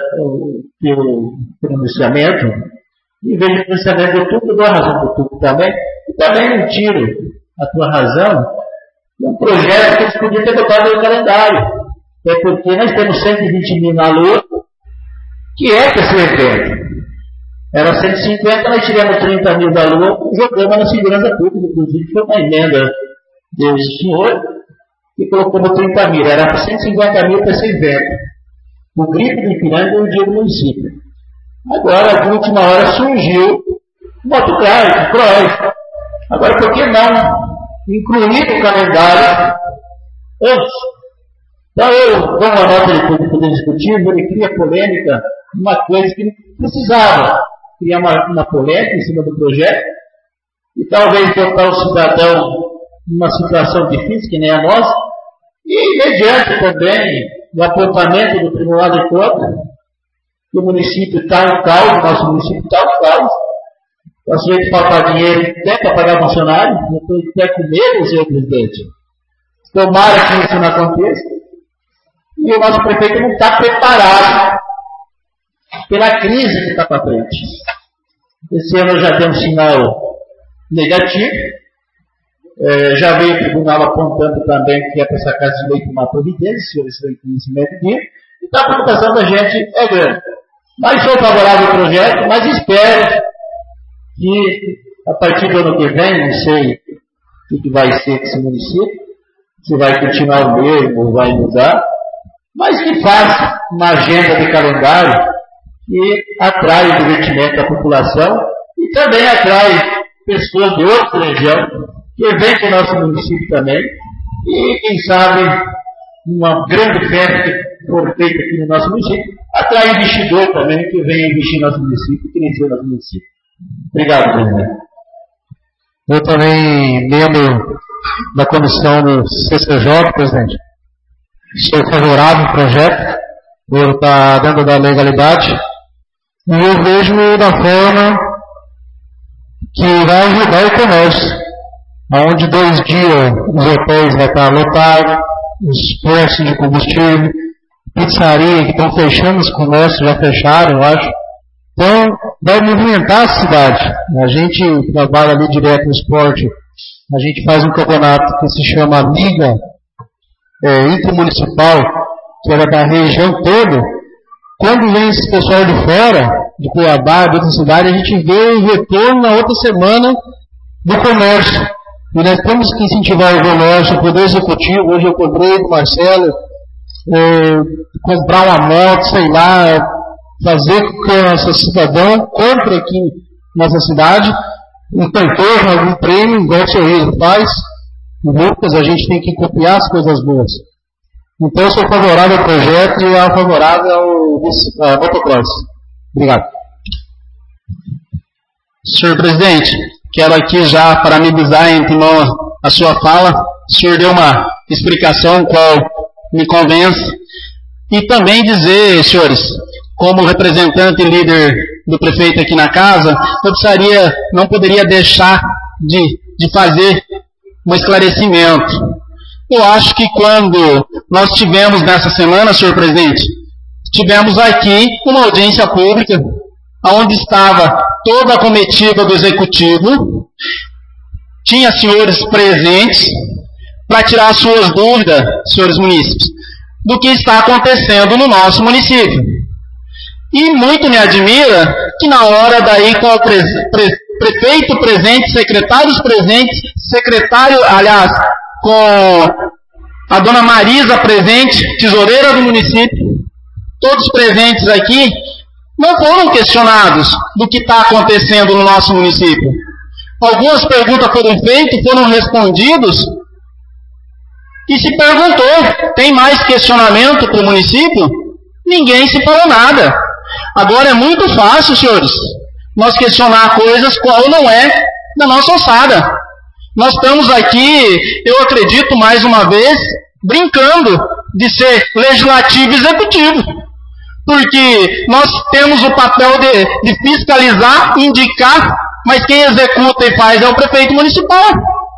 o pronunciamento, e vejo o pronunciamento do Tuco, dou a razão do Tuco também, e também não tiro a tua razão de um projeto que eles podiam ter botado no calendário. É porque nós temos 120 mil na lua, que é para esse evento. Era 150, nós tiramos 30 mil da lua, jogamos na segurança pública, inclusive foi uma emenda do senhor, que colocamos 30 mil, era 150 mil para esse evento. O grito de Ipiranga e o dia do município. Agora, de última hora, surgiu o motocross, cross. Agora, por que não incluir no calendário antes? Então, eu dou uma nota depois de poder discutir, ele cria polêmica, uma coisa que não precisava. Criar uma polêmica em cima do projeto e talvez botar o cidadão numa situação difícil, que nem a nossa, e mediante também o apontamento do Tribunal de Contas, que o município está em caos, nosso município está em caos, o sujeito faltar dinheiro, até para pagar funcionário, eu estou até com medo, senhor presidente. Tomara que isso não aconteça. E o nosso prefeito não está preparado pela crise que está para frente. Esse ano já deu um sinal negativo. Já veio o tribunal apontando também que é para essa casa de lei tomar providência, se senhores têm conhecimento disso. Então a preocupação da gente é grande. Mas sou favorável ao projeto, mas espero que a partir do ano que vem, não sei o que vai ser com esse município, se vai continuar o mesmo ou vai mudar, mas que faça uma agenda de calendário que atrai o divertimento da população e também atrai pessoas de outra região que vêm para o nosso município também e, quem sabe, uma grande festa que for feita aqui no nosso município, atrai investidor também que vem investir no nosso município e crescer no nosso município. Obrigado, presidente. Eu também, membro da comissão do CCJ, presidente, sou favorável ao projeto, ele está dentro da legalidade. E eu vejo da forma que vai ajudar o comércio, onde 2 dias os hotéis vão estar lotados, os postos de combustível, pizzaria que estão fechando, os comércios já fecharam, eu acho. Então, vai movimentar a cidade. A gente trabalha ali direto no esporte, a gente faz um campeonato que se chama Liga Intermunicipal, que era da região toda. Quando vem esse pessoal de fora, de Cuiabá, de outra cidade, a gente vê o retorno na outra semana do comércio. E nós temos que incentivar o comércio, o poder executivo. Hoje eu cobrei do Marcelo comprar uma moto, sei lá, fazer com que o nosso cidadão compre aqui na nossa cidade um cantor, algum prêmio, igual o Sorriso faz. O Lucas, a gente tem que copiar as coisas boas. Então, eu sou favorável ao projeto e favorável ao motocross. Obrigado. Senhor presidente, quero aqui já parabenizar em antemão a sua fala. O senhor deu uma explicação qual me convence. E também dizer, senhores, como representante e líder do prefeito aqui na casa, eu não poderia deixar de fazer um esclarecimento. Eu acho que quando nós tivemos nessa semana, senhor presidente, tivemos aqui uma audiência pública, onde estava toda a comitiva do executivo, tinha senhores presentes, para tirar suas dúvidas, senhores munícipes, do que está acontecendo no nosso município. E muito me admira que na hora daí com o prefeito presente, secretários presentes, com a dona Marisa presente, tesoureira do município, todos presentes aqui, não foram questionados do que está acontecendo no nosso município. Algumas perguntas foram feitas, foram respondidas, e se perguntou, tem mais questionamento para o município? Ninguém se falou nada. Agora é muito fácil, senhores, nós questionar coisas qual não é da nossa alçada. Nós estamos aqui, eu acredito mais uma vez, brincando de ser legislativo e executivo. Porque nós temos o papel de fiscalizar, indicar, mas quem executa e faz é o prefeito municipal.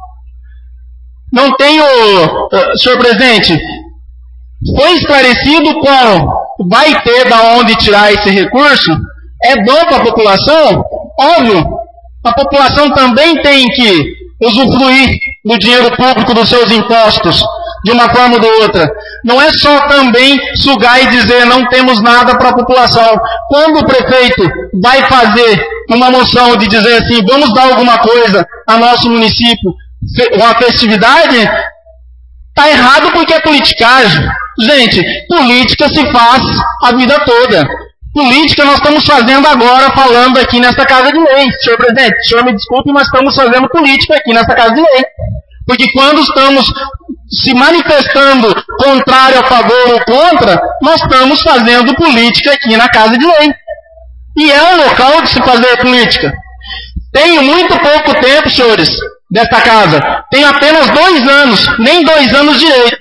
Não tenho, senhor presidente, foi esclarecido qual vai ter da onde tirar esse recurso, é bom para a população? Óbvio, a população também tem que usufruir do dinheiro público dos seus impostos, de uma forma ou de outra. Não é só também sugar e dizer não temos nada para a população. Quando o prefeito vai fazer uma moção de dizer assim, vamos dar alguma coisa a nosso município, uma festividade, está errado porque é politicagem. Gente, política se faz a vida toda. Política nós estamos fazendo agora, falando aqui nessa Casa de Lei. Senhor presidente, o senhor me desculpe, mas estamos fazendo política aqui nessa Casa de Lei. Porque quando estamos se manifestando contrário, a favor ou contra, nós estamos fazendo política aqui na Casa de Lei. E é um local de se fazer política. Tenho muito pouco tempo, senhores, desta casa. Tenho apenas 2 anos, nem 2 anos direito.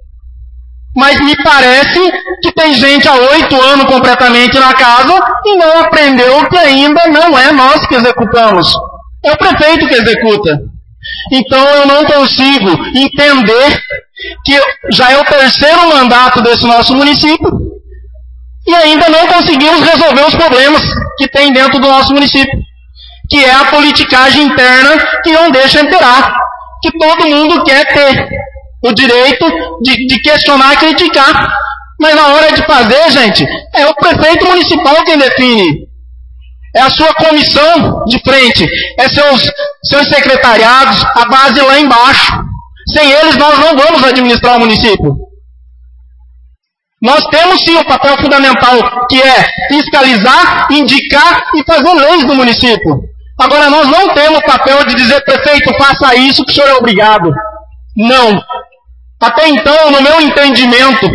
Mas me parece que tem gente há 8 anos completamente na casa e não aprendeu que ainda não é nós que executamos. É o prefeito que executa. Então eu não consigo entender que já é o 3º mandato desse nosso município e ainda não conseguimos resolver os problemas que tem dentro do nosso município, que é a politicagem interna que não deixa imperar, que todo mundo quer ter o direito de questionar e criticar. Mas na hora de fazer, gente, é o prefeito municipal quem define. É a sua comissão de frente, é seus secretariados, a base lá embaixo. Sem eles nós não vamos administrar o município. Nós temos sim o papel fundamental, que é fiscalizar, indicar e fazer leis do município. Agora nós não temos o papel de dizer, prefeito, faça isso que o senhor é obrigado. Não. Até então, no meu entendimento,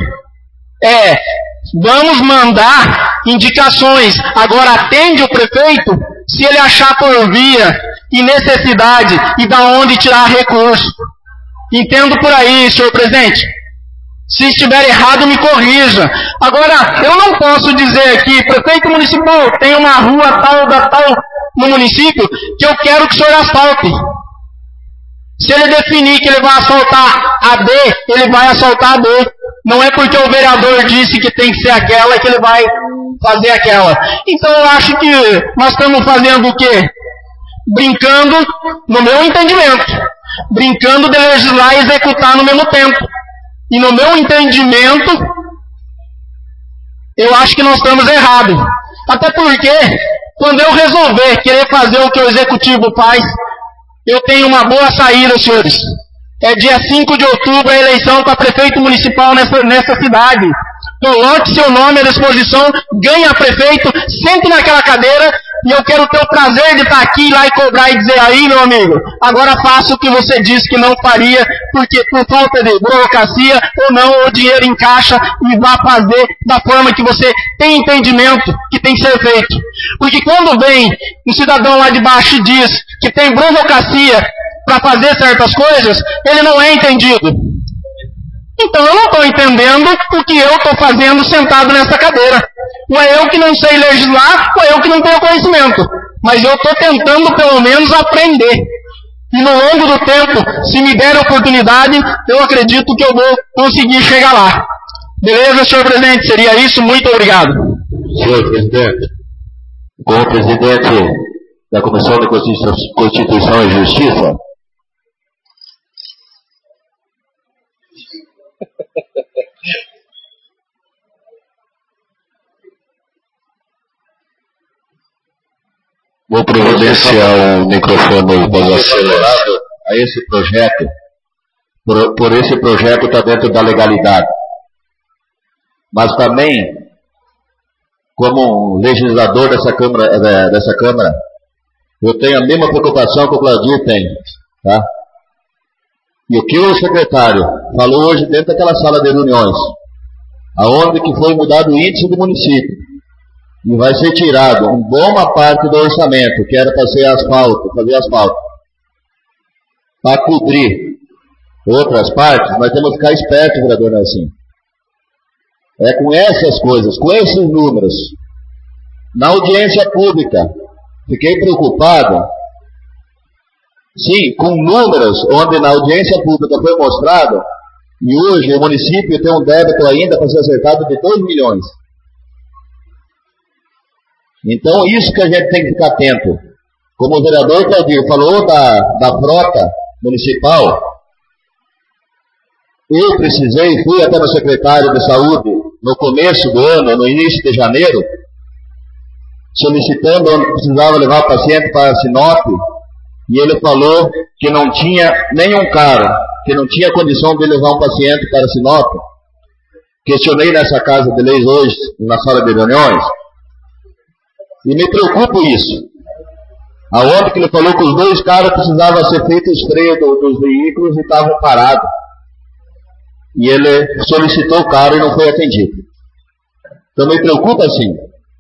vamos mandar indicações. Agora atende o prefeito se ele achar por via e necessidade e da onde tirar recurso. Entendo por aí, senhor presidente. Se estiver errado, me corrija. Agora, eu não posso dizer aqui, prefeito municipal, tem uma rua tal da tal no município que eu quero que o senhor asfalte. Se ele definir que ele vai asfaltar a B, ele vai asfaltar a B. Não é porque o vereador disse que tem que ser aquela que ele vai fazer aquela. Então eu acho que nós estamos fazendo o quê? Brincando, no meu entendimento, brincando de legislar e executar no mesmo tempo. E no meu entendimento, eu acho que nós estamos errados. Até porque, quando eu resolver querer fazer o que o executivo faz, eu tenho uma boa saída, senhores. É dia 5 de outubro a eleição para prefeito municipal nessa cidade. Coloque seu nome à disposição, ganha prefeito, sente naquela cadeira e eu quero ter o prazer de estar aqui, lá e cobrar e dizer, aí meu amigo, agora faça o que você disse que não faria, porque por falta de burocracia ou não, o dinheiro encaixa e vá fazer da forma que você tem entendimento que tem que ser feito. Porque quando vem um cidadão lá de baixo e diz que tem burocracia para fazer certas coisas, ele não é entendido. Então eu não estou entendendo o que eu estou fazendo sentado nessa cadeira. Não é eu que não sei legislar, ou é eu que não tenho conhecimento. Mas eu estou tentando pelo menos aprender. E no longo do tempo, se me der a oportunidade, eu acredito que eu vou conseguir chegar lá. Beleza, senhor presidente? Seria isso. Muito obrigado. Senhor presidente, como presidente da Comissão de Constituição e Justiça, vou providenciar um microfone acelerado a esse projeto. Por esse projeto está dentro da legalidade. Mas também, como um legislador dessa Câmara, eu tenho a mesma preocupação que o Claudir tem, tá? E o que o secretário falou hoje dentro daquela sala de reuniões, aonde que foi mudado o índice do município, e vai ser tirado uma boa parte do orçamento, que era para ser fazer asfalto, para cobrir outras partes, nós temos que ficar espertos, vereador, não é assim. É com essas coisas, com esses números. Na audiência pública, fiquei preocupado, sim, com números onde na audiência pública foi mostrado, e hoje o município tem um débito ainda para ser acertado de 2 milhões. Então, isso que a gente tem que ficar atento. Como o vereador Claudio falou da frota municipal, eu fui até no secretário de saúde no começo do ano, no início de janeiro, solicitando onde precisava levar o paciente para Sinop, e ele falou que não tinha nenhum carro, que não tinha condição de levar um paciente para Sinop. Questionei nessa casa de leis hoje, na sala de reuniões, e me preocupa isso. Aonde que ele falou que os 2 carros precisavam ser feitos os freios dos veículos e estavam parados. E ele solicitou o carro e não foi atendido. Então me preocupa assim.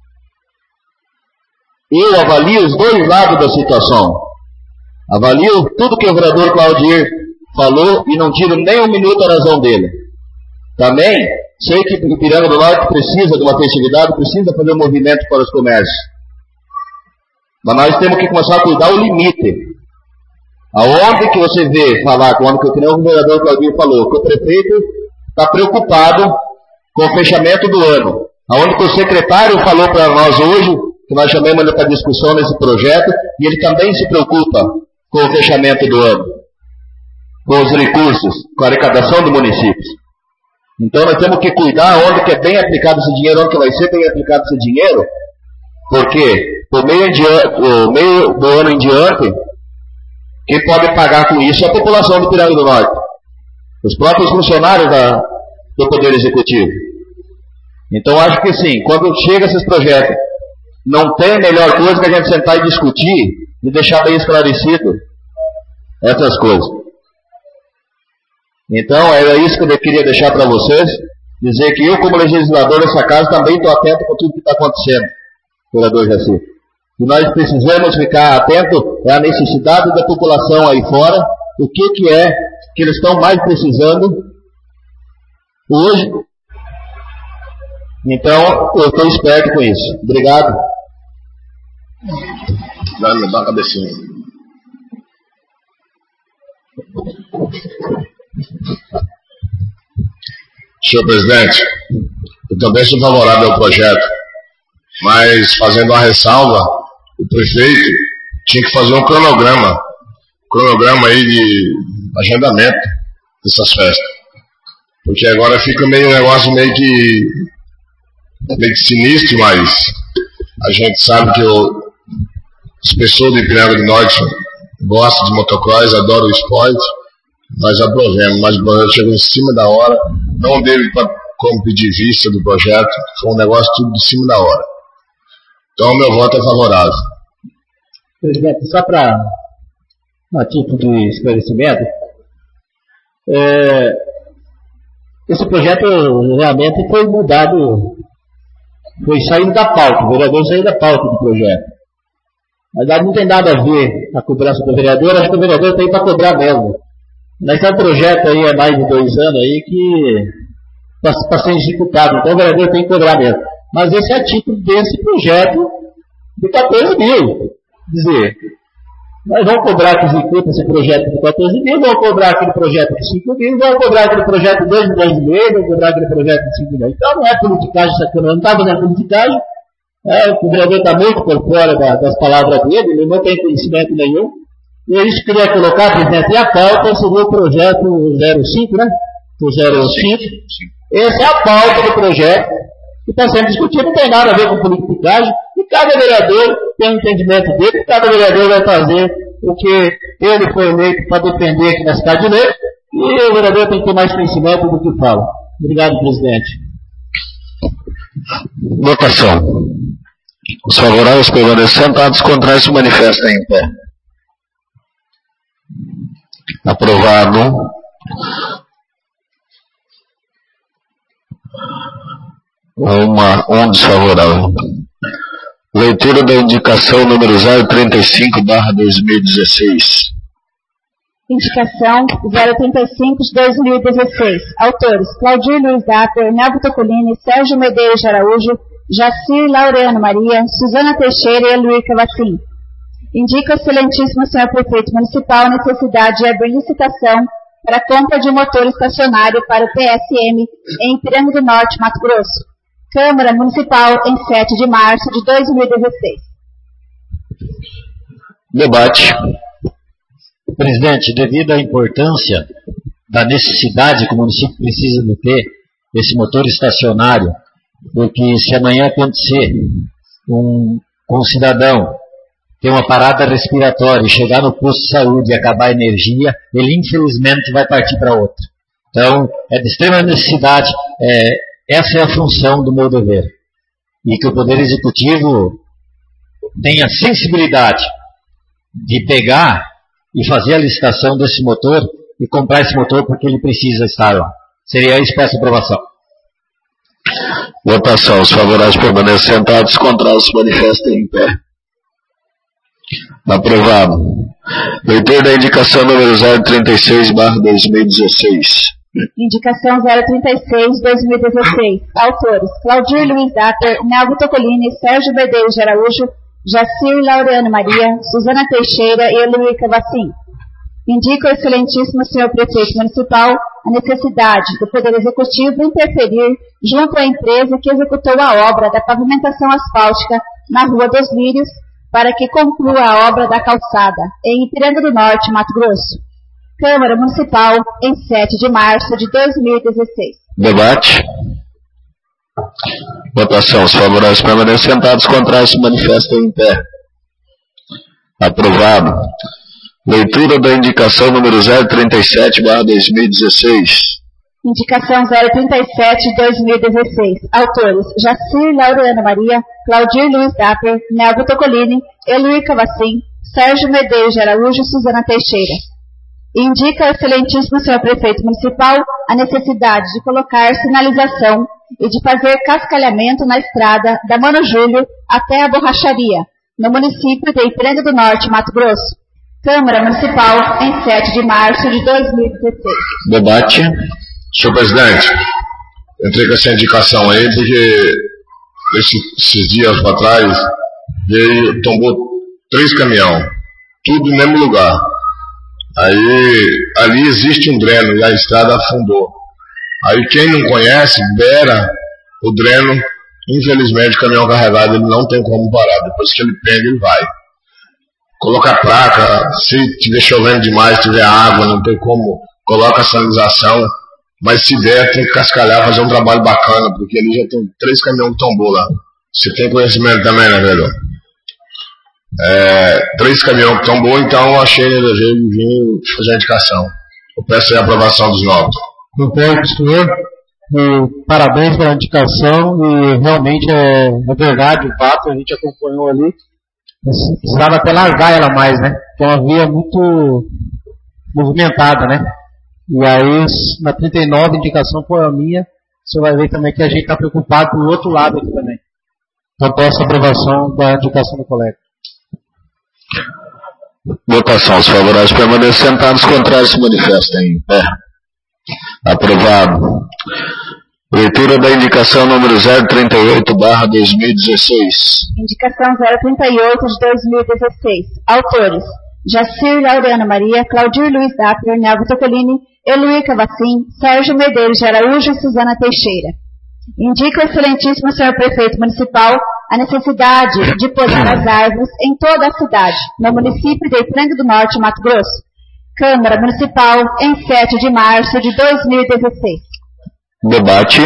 Eu avalio os 2 lados da situação. Avalio tudo que o vereador Claudir falou e não tiro nem 1 minuto a razão dele. Também sei que o Piranga do Norte precisa de uma festividade, precisa fazer um movimento para os comércios. Mas nós temos que começar a cuidar o limite. Aonde que você vê falar, quando que o vereador Claudio falou, que o prefeito está preocupado com o fechamento do ano. Aonde que o secretário falou para nós hoje, que nós chamamos ele para discussão nesse projeto, e ele também se preocupa com o fechamento do ano, com os recursos, com a arrecadação do município. Então nós temos que cuidar onde que é bem aplicado esse dinheiro, onde que vai ser bem aplicado esse dinheiro, porque por meio do ano em diante, quem pode pagar com isso é a população do Piranga do Norte, os próprios funcionários do Poder Executivo. Então acho que sim, quando chega esses projetos, não tem melhor coisa que a gente sentar e discutir e deixar bem esclarecido essas coisas. Então era isso que eu queria deixar para vocês, dizer que eu como legislador dessa casa também estou atento com tudo que está acontecendo, vereador Jaci. E nós precisamos ficar atentos à necessidade da população aí fora, o que é que eles estão mais precisando hoje. Então, eu estou esperto com isso. Obrigado. Dá a cabecinha. Senhor presidente, eu também sou favorável ao projeto, mas fazendo uma ressalva, o prefeito tinha que fazer um cronograma aí de agendamento dessas festas, porque agora fica meio um negócio meio que sinistro, mas a gente sabe que as pessoas de Piranga do Norte gostam de motocross, adoram o esporte, nós aprovemos, mas o projeto chegou em cima da hora, não deu como pedir vista do projeto, foi um negócio tudo de cima da hora. Então meu voto é favorável. Presidente, só para a título de esclarecimento, esse projeto realmente foi mudado, foi saindo da pauta, o vereador saiu da pauta do projeto. Na verdade não tem nada a ver a cobrança do vereador, acho que o vereador tem para cobrar mesmo. Mas é um projeto aí há mais de 2 anos aí que está sendo executado, então o vereador tem que cobrar mesmo. Mas esse é a título desse projeto de 14 mil. Dizer, nós vamos cobrar que executa esse projeto de 14 mil, vamos cobrar aquele projeto de 5 mil, vamos cobrar aquele projeto de 2 milhões e meio, vamos cobrar aquele projeto de 5 milhões. Então não é politicagem, essa Câmara não está fazendo politicagem, o vereador está muito por fora das palavras dele, ele não tem conhecimento nenhum. E a gente queria colocar, presidente, e a pauta seria o projeto 05, né? O 05. Essa é a pauta do projeto que está sendo discutido, não tem nada a ver com politicagem, e cada vereador tem um entendimento dele, cada vereador vai fazer o que ele foi eleito para defender aqui na cidade de Leite, e o vereador tem que ter mais conhecimento do que fala. Obrigado, presidente. Votação. Os favoráveis permanecem sentados, os contrários se manifestem em pé. Aprovado. Um desfavorável. Leitura da indicação número 035/2016. Indicação 035 de 2016. Autores: Claudir Luiz Dapper, Nelvo Tocolini, Sérgio Medeiros de Araújo, Jacir Laureano Maria, Suzana Teixeira e Eluir Cavacim. Indica o excelentíssimo senhor prefeito municipal a necessidade de abrir licitação para a compra de um motor estacionário para o PSM em Ipiranga do Norte, Mato Grosso. Câmara Municipal, em 7 de março de 2016. Debate. Presidente, devido à importância da necessidade que o município precisa de ter esse motor estacionário, porque se amanhã acontecer um cidadão ter uma parada respiratória e chegar no posto de saúde e acabar a energia, ele infelizmente vai partir para outra. Então, é de extrema necessidade, essa é a função do meu dever. E que o Poder Executivo tenha sensibilidade de pegar e fazer a licitação desse motor e comprar esse motor porque ele precisa estar lá. Seria isso, peço aprovação. Votação. Os favoráveis permanecem sentados, os contrários se manifestem em pé. Aprovado. Leitura da indicação número 036/2016. Indicação 036/2016. Autores: Claudir Luiz Dapper, Nelvo Tocolini, Sérgio Medeiros de Araújo, Jacir Laureano Maria, Suzana Teixeira e Eluir Cavacim. Indica o excelentíssimo senhor prefeito municipal a necessidade do Poder Executivo interferir junto à empresa que executou a obra da pavimentação asfáltica na Rua dos Lírios para que conclua a obra da calçada em Ipiranga do Norte, Mato Grosso. Câmara Municipal, em 7 de março de 2016. Debate. Votação. Os favoráveis permanecem sentados, os contrários se manifestam em pé. Aprovado. Leitura da indicação número 037/2016. Indicação 037/2016. Autores: Jacir Laureano Maria, Claudir Luiz Dapper, Nelvo Tocolini, Eluir Cavacim, Sérgio Medeiros de Araújo e Suzana Teixeira. Indica ao excelentíssimo senhor prefeito municipal a necessidade de colocar sinalização e de fazer cascalhamento na estrada da Mano Júlio até a borracharia, no município de Ipiranga do Norte, Mato Grosso. Câmara Municipal, em 7 de março de 2016. Debate. Senhor presidente, entrei com essa indicação aí porque esses dias para trás tombou 3 caminhões, tudo no mesmo lugar. Aí ali existe um dreno e a estrada afundou. Aí quem não conhece, beira o dreno, infelizmente o caminhão carregado ele não tem como parar, depois que ele pega ele vai. Coloca a placa, se tiver chovendo demais, tiver água, não tem como, coloca a sinalização, mas se der tem que cascalhar, fazer um trabalho bacana, porque ali já tem 3 caminhões que tombou lá. Você tem conhecimento também, né, vereador? 3 caminhões que tombou, então eu achei eleger e vim fazer a indicação. Eu peço aí a aprovação dos novos. Concordo, senhor. Parabéns pela indicação e realmente é verdade o fato, a gente acompanhou ali. Precisava até largar ela mais, né? Porque é uma via muito movimentada, né? E aí, na 39, a indicação foi a minha. Você vai ver também que a gente está preocupado com o outro lado aqui também. Então, peço a aprovação da indicação do colega. Votação. Os favoráveis permanecem sentados, os contrários se manifestem em pé. Aprovado. Leitura da indicação número 038/2016. Indicação 038 de 2016. Autores: Jacir Laureano Maria, Claudir Luiz Dapper, Nelvo Tocolini, Eluir Cavacim, Sérgio Medeiros de Araújo e Suzana Teixeira. Indica o excelentíssimo senhor prefeito municipal a necessidade de podar as árvores em toda a cidade, no município de Ipiranga do Norte, Mato Grosso. Câmara Municipal, em 7 de março de 2016. Debate.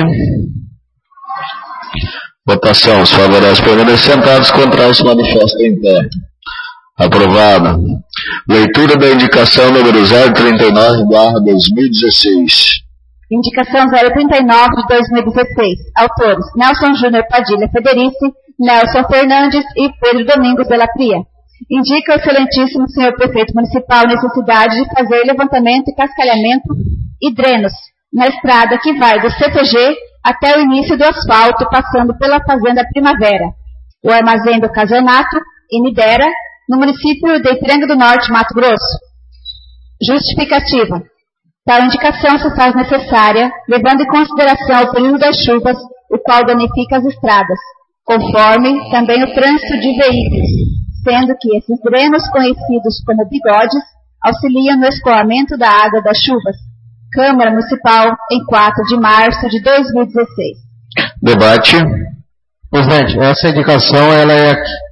Votação. Os favoráveis permanecem sentados, os contrários se manifestam em pé. Aprovado. Leitura da indicação número 039/2016. Indicação 039 de 2016. Autores: Nelson Júnior Padilha Federici, Nelson Fernandes e Pedro Domingos de la Pria. Indica o excelentíssimo senhor prefeito municipal a necessidade de fazer levantamento e cascalhamento e drenos na estrada que vai do CTG até o início do asfalto, passando pela Fazenda Primavera, o Armazém do Casanato e Nidera, no município de Ipiranga do Norte, Mato Grosso. Justificativa. Tal indicação se faz necessária, levando em consideração o período das chuvas, o qual danifica as estradas, conforme também o trânsito de veículos, sendo que esses drenos, conhecidos como bigodes, auxiliam no escoamento da água das chuvas. Câmara Municipal, em 4 de março de 2016. Debate. Presidente, essa indicação ela é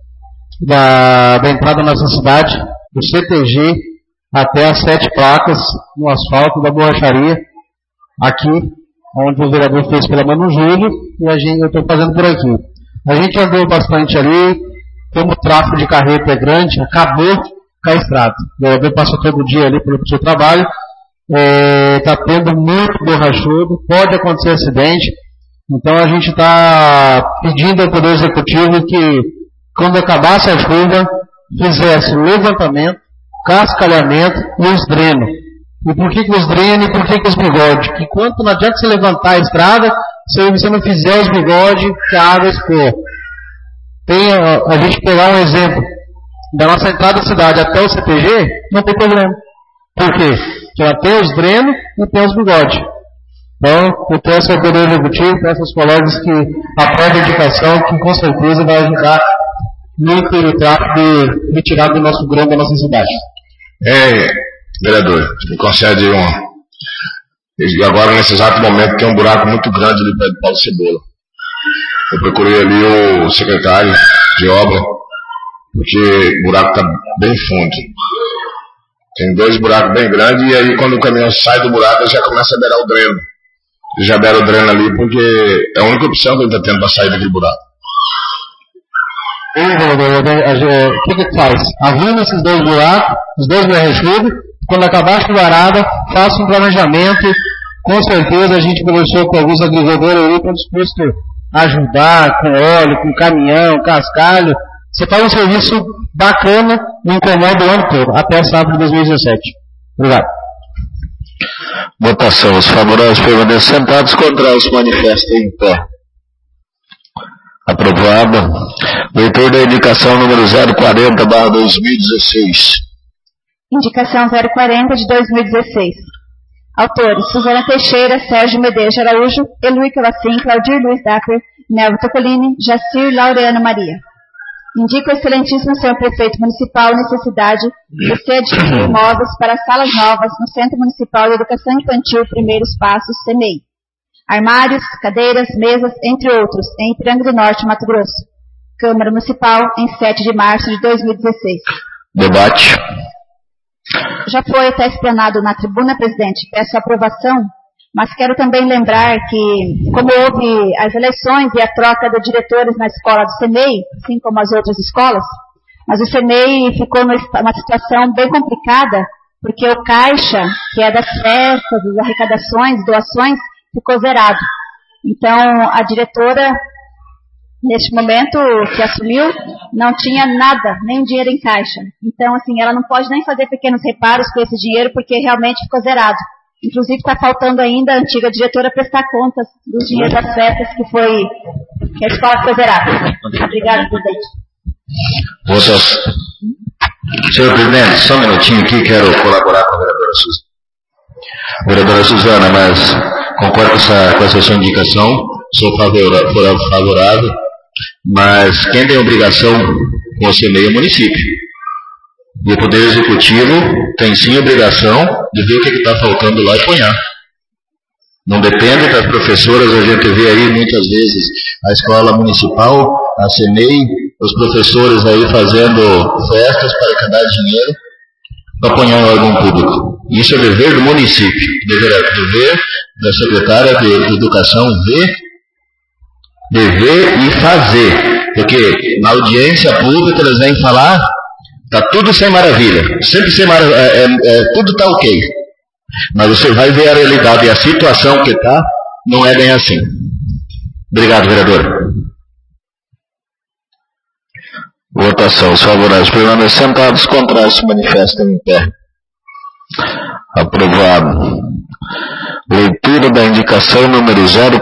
da entrada na nossa cidade, do CTG até as 7 placas no asfalto da borracharia, aqui, onde o vereador fez pela Mano Júlio, e eu estou fazendo por aqui. A gente andou bastante ali, como o tráfego de carreta é grande, acabou com a estrada. O vereador passa todo dia ali pelo seu trabalho, está tendo muito borrachudo, pode acontecer acidente, então a gente está pedindo ao Poder Executivo que, quando acabasse a chuva, fizesse o levantamento, cascalhamento e os drenos. E por que os drenos e por que os bigodes? Que quanto não adianta você levantar a estrada, se você não fizer os bigodes, que a água escoa. A gente pegar um exemplo, da nossa entrada da cidade até o CTG, não tem problema. Por quê? Porque ela tem os drenos e tem os bigodes. Então, eu peço ao Poder Executivo, peço aos colegas que aprovem a indicação, que com certeza vai ajudar muito o tráfego de retirar do nosso grão da nossa cidade. Vereador, me concede agora, nesse exato momento, tem um buraco muito grande ali perto do Paulo Cebola. Eu procurei ali o secretário de obra, porque o buraco está bem fundo. Tem 2 buracos bem grandes, e aí quando o caminhão sai do buraco, ele já começa a beirar o dreno. Ele já beira o dreno ali, porque é a única opção que ele está tendo para sair daquele buraco. O que faz? Arruma esses 2 buracos, os 2 borrachudos, quando acabar a chuvarada, faça um planejamento. Com certeza a gente conversou com alguns agricultores aí, estão dispostos a ajudar com óleo, com caminhão, cascalho. Você faz um serviço bacana, não incomoda o ano todo, até a safra de 2017. Obrigado. Votação. Os favoráveis permanecem sentados, contrários manifestem em pé. Aprovado. Leitor da indicação número 040/2016. Indicação 040 de 2016. Autores: Suzana Teixeira, Sérgio Medeiros de Araújo, Eluí Cavacim, Claudir Luiz Dacler, Nelvio Tocolini, Jacir Laureano Maria. Indica o excelentíssimo senhor prefeito municipal a necessidade de se adquirir imóveis para salas novas no Centro Municipal de Educação Infantil Primeiros Passos, CEMEI. Armários, cadeiras, mesas, entre outros, em Ipiranga do Norte, Mato Grosso. Câmara Municipal, em 7 de março de 2016. Debate. Já foi até explanado na tribuna, presidente, peço aprovação, mas quero também lembrar que, como houve as eleições e a troca de diretores na escola do CEMEI, assim como as outras escolas, mas o CEMEI ficou numa situação bem complicada, porque o caixa, que é das festas, das arrecadações, doações, ficou zerado. Então, a diretora, neste momento que assumiu, não tinha nada, nem dinheiro em caixa. Então, assim, ela não pode nem fazer pequenos reparos com esse dinheiro, porque realmente ficou zerado. Inclusive, está faltando ainda a antiga diretora prestar contas dos dinheiros das festas que a escola ficou zerada. Obrigada, presidente. Votação. Senhor presidente, só um minutinho aqui, quero colaborar com a vereadora Suzana. Vereadora Suzana, mas concordo com essa sua indicação, sou favorável, mas quem tem obrigação com o CEMEI é o município. E o Poder Executivo tem sim a obrigação de ver o que está faltando lá e ponhar. Não depende das professoras, a gente vê aí muitas vezes a escola municipal, a CEMEI, os professores aí fazendo festas para arrecadar dinheiro para ponhar em órgão público. Isso é dever do município, dever da secretária de Educação dever e fazer. Porque na audiência pública eles vêm falar, está tudo sem maravilha, sempre sem maravilha, tudo está ok. Mas você vai ver a realidade e a situação que está, não é bem assim. Obrigado, vereador. Votação. Os favoráveis permanecem sentados, contrários se manifestam em pé. Aprovado. Leitura da indicação número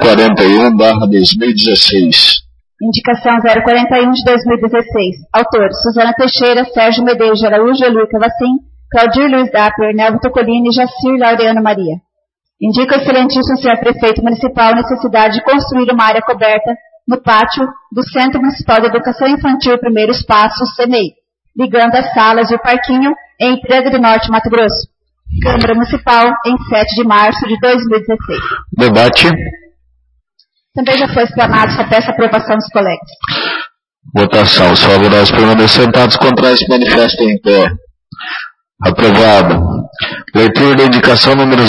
041/2016. Indicação 041 de 2016. Autores: Suzana Teixeira, Sérgio Medeiros de Araújo, Eluir Cavacim, Claudir Luiz Dapper, Nelvo Tocolini e Jacir Laureano Maria. Indica o excelentíssimo senhor prefeito municipal a necessidade de construir uma área coberta no pátio do Centro Municipal de Educação Infantil Primeiro Espaço, CEMEI, ligando as salas e o parquinho em Emprego do Norte, Mato Grosso. Câmara Municipal, em 7 de março de 2016. Debate. Também já foi explanado, só peço a aprovação dos colegas. Votação. Os favoráveis permanecem sentados, contrários se manifestam em pé. Aprovado. Leitura da indicação número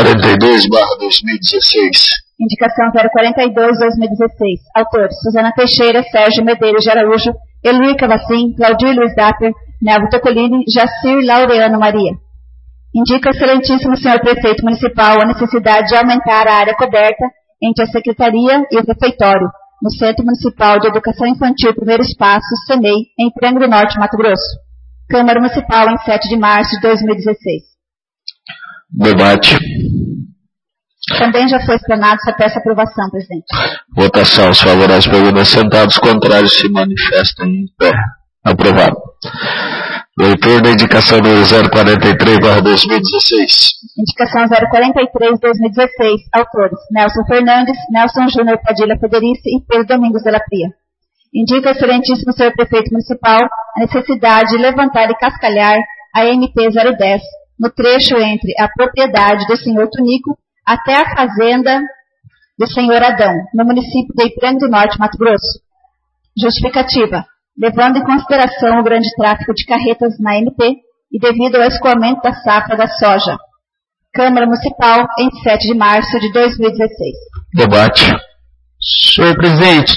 042/2016. Indicação 042/2016. Autores: Suzana Teixeira, Sérgio Medeiros de Araújo, Eluir Cavacim, Claudir Luiz Dapper, Nelvo Tocolini e Jacir Laureano Maria. Indica o excelentíssimo senhor prefeito municipal a necessidade de aumentar a área coberta entre a Secretaria e o Refeitório, no Centro Municipal de Educação Infantil Primeiro Espaço, CEMEI, em Triângulo do Norte, Mato Grosso. Câmara Municipal, em 7 de março de 2016. Debate. Também já foi explanado, só peço aprovação, presidente. Votação. Os favoráveis permanecem sentados, contrários se manifestam em pé. Aprovado. Leitura da indicação número 043/2016. Indicação 043/2016. Autores: Nelson Fernandes, Nelson Júnior Padilha Federici e Pedro Domingos de la Pria. Indica o excelentíssimo senhor prefeito municipal a necessidade de levantar e cascalhar a MP 010 no trecho entre a propriedade do senhor Tunico até a fazenda do senhor Adão, no município de Ipiranga do Norte, Mato Grosso. Justificativa: levando em consideração o grande tráfego de carretas na MP e devido ao escoamento da safra da soja. Câmara Municipal, em 7 de março de 2016. Debate. Senhor presidente,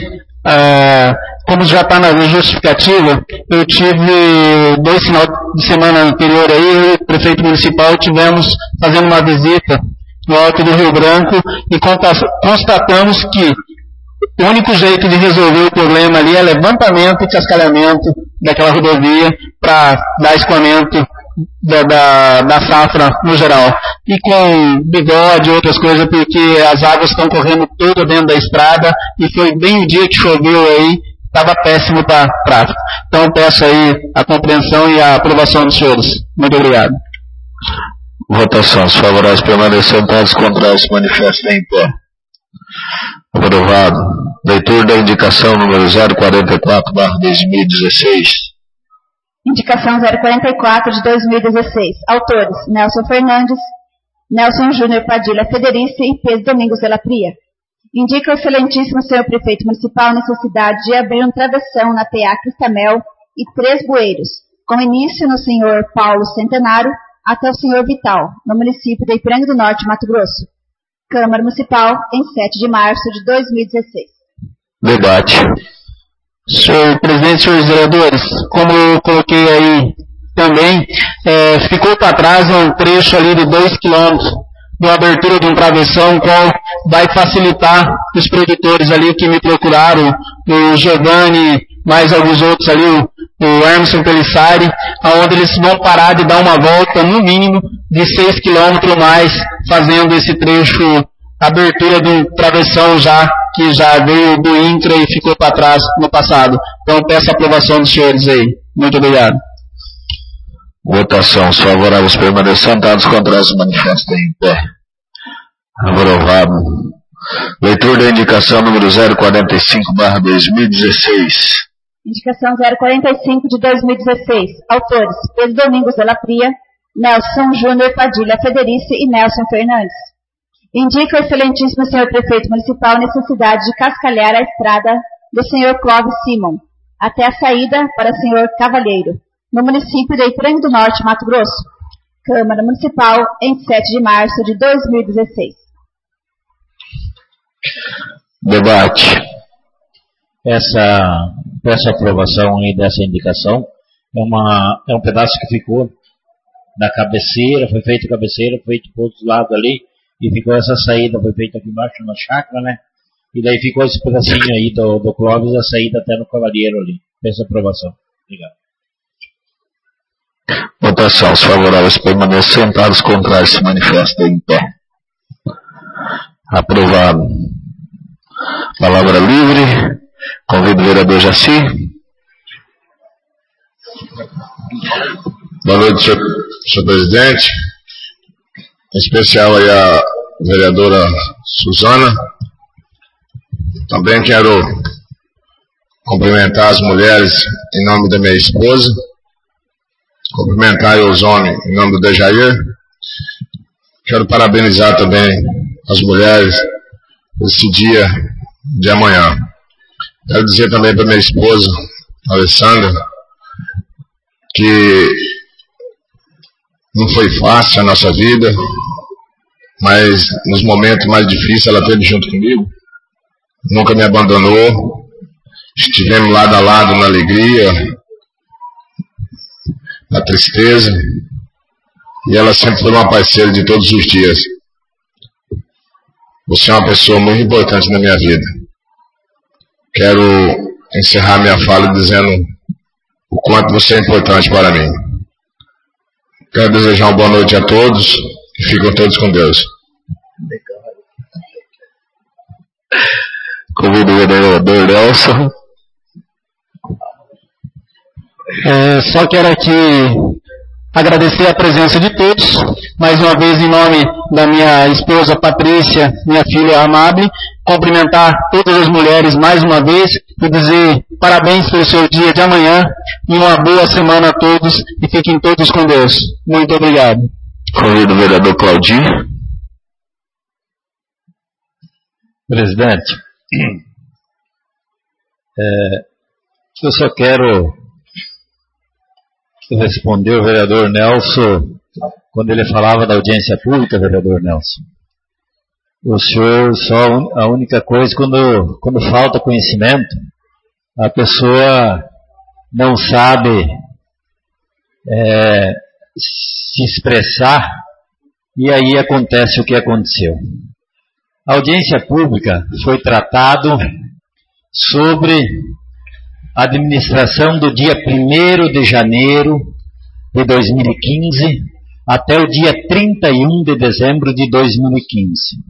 como já está na justificativa, eu tive 2 finais de semana anterior aí, eu e o prefeito municipal tivemos fazendo uma visita no Alto do Rio Branco e constatamos que o único jeito de resolver o problema ali é levantamento e cascalhamento daquela rodovia para dar escoamento da safra no geral. E com bigode e outras coisas, porque as águas estão correndo toda dentro da estrada e foi bem o dia que choveu aí, estava péssimo para tráfego. Então peço aí a compreensão e a aprovação dos senhores. Muito obrigado. Votação. Os favoráveis permanecem sentados, contrários se manifestam em pé. Aprovado. Leitura da indicação número 044/2016. Indicação 044 de 2016. Autores: Nelson Fernandes, Nelson Júnior Padilha Federici e Pedro Domingos de la Pria. Indica o excelentíssimo senhor prefeito municipal a necessidade de abrir um travessão na PA Cristamel e 3 bueiros, com início no senhor Paulo Centenário até o senhor Vital, no município de Ipiranga do Norte, Mato Grosso. Câmara Municipal, em 7 de março de 2016. Debate. Senhor presidente, senhores vereadores, como eu coloquei aí também, ficou para trás um trecho ali de 2 quilômetros de uma abertura de um travessão, qual vai facilitar os produtores ali que me procuraram, o Giovanni, mais alguns outros ali, o Emerson Pelissari, onde eles vão parar de dar uma volta, no mínimo, de 6 quilômetros mais, fazendo esse trecho, abertura de um travessão que já veio do INCRA e ficou para trás no passado. Então peço a aprovação dos senhores aí. Muito obrigado. Votação. Os favoráveis permanecem sentados, contrários se manifestam em pé. Aprovado. Leitura da indicação número 045/2016. Indicação 045 de 2016. Autores: Pedro Domingos de la Pria, Nelson Júnior Padilha Federici e Nelson Fernandes. Indica o excelentíssimo senhor prefeito municipal a necessidade de cascalhar a estrada do senhor Clóvis Simon até a saída para o senhor Cavalheiro, no município de Ipiranga do Norte, Mato Grosso. Câmara Municipal, em 7 de março de 2016. Debate. Essa aprovação aí dessa indicação é um pedaço que ficou na cabeceira, foi feita a cabeceira, foi feito por outros lados ali, e ficou essa saída, foi feita aqui embaixo na chácara, né? E daí ficou esse pedacinho aí do Clóvis, a saída até no Cavalheiro ali. Peço aprovação. Obrigado. Votação. Os favoráveis permanecem sentados, contrários se manifestam em pé. Aprovado. Palavra livre. Convido o vereador Jaci. Boa noite, senhor presidente. Em especial aí a vereadora Suzana. Também quero cumprimentar as mulheres em nome da minha esposa. Cumprimentar os homens em nome do Dejair. Quero parabenizar também as mulheres nesse dia de amanhã. Quero dizer também para minha esposa, Alessandra, que não foi fácil a nossa vida, mas nos momentos mais difíceis ela esteve junto comigo, nunca me abandonou, estivemos lado a lado na alegria, na tristeza, e ela sempre foi uma parceira de todos os dias. Você é uma pessoa muito importante na minha vida. Quero encerrar minha fala dizendo o quanto você é importante para mim. Quero desejar uma boa noite a todos e fiquem todos com Deus. Convido o vereador Nelson. Só quero aqui agradecer a presença de todos, mais uma vez em nome da minha esposa Patrícia, minha filha Amable, cumprimentar todas as mulheres mais uma vez e dizer parabéns pelo seu dia de amanhã e uma boa semana a todos e fiquem todos com Deus. Muito obrigado. Convido o vereador Claudinho. Presidente, eu só quero responder o vereador Nelson quando ele falava da audiência pública, vereador Nelson. O senhor, só a única coisa, quando falta conhecimento, a pessoa não sabe se expressar e aí acontece o que aconteceu. A audiência pública foi tratado sobre a administração do dia 1º de janeiro de 2015 até o dia 31 de dezembro de 2015.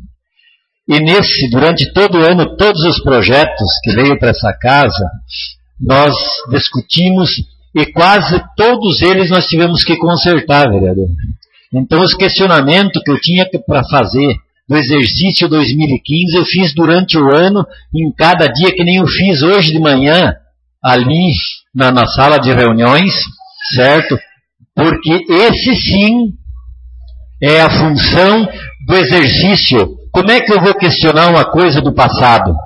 E durante todo o ano, todos os projetos que veio para essa casa, nós discutimos e quase todos eles nós tivemos que consertar, vereador. Então, os questionamentos que eu tinha para fazer do exercício 2015, eu fiz durante o ano, em cada dia, que nem eu fiz hoje de manhã, ali na sala de reuniões, certo? Porque esse sim é a função do exercício. Como é que eu vou questionar uma coisa do passado?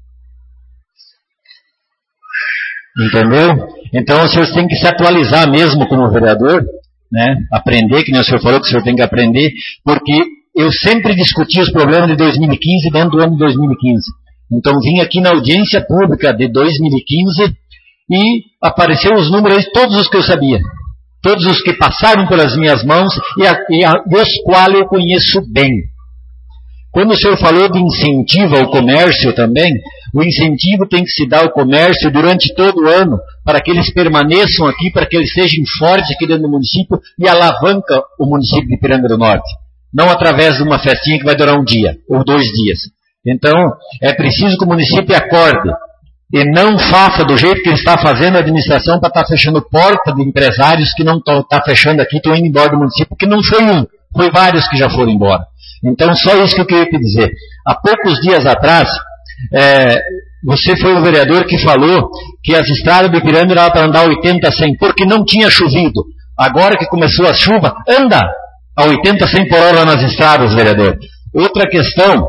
Entendeu? Então o senhor tem que se atualizar mesmo como vereador, né? Aprender, que nem o senhor falou que o senhor tem que aprender, porque eu sempre discuti os problemas de 2015 dentro do ano de 2015. Então vim aqui na audiência pública de 2015 e apareceram os números, todos os que eu sabia. Todos os que passaram pelas minhas mãos e os quais eu conheço bem. Quando o senhor falou de incentivo ao comércio também, o incentivo tem que se dar ao comércio durante todo o ano, para que eles permaneçam aqui, para que eles sejam fortes aqui dentro do município e alavanca o município de Ipiranga do Norte. Não através de uma festinha que vai durar um dia ou 2 dias. Então, é preciso que o município acorde e não faça do jeito que ele está fazendo a administração para estar fechando porta de empresários que não estão fechando aqui, estão indo embora do município, que não foi um, foi vários que já foram embora. Então, só isso que eu queria te dizer. Há poucos dias atrás, você foi o vereador que falou que as estradas do Ipiranga eram para andar 80 a 100, porque não tinha chovido. Agora que começou a chuva, anda a 80 a 100 por hora nas estradas, vereador. Outra questão,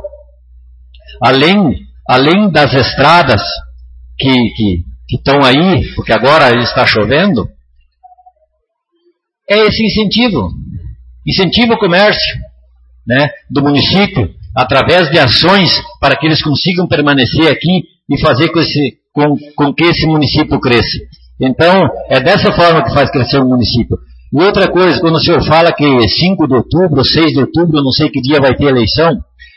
além das estradas que estão aí, porque agora está chovendo, é esse incentivo. Incentiva o comércio, né, do município, através de ações para que eles consigam permanecer aqui e fazer com que esse município cresça. Então, é dessa forma que faz crescer o município. E outra coisa, quando o senhor fala que 5 de outubro, 6 de outubro, não sei que dia vai ter eleição,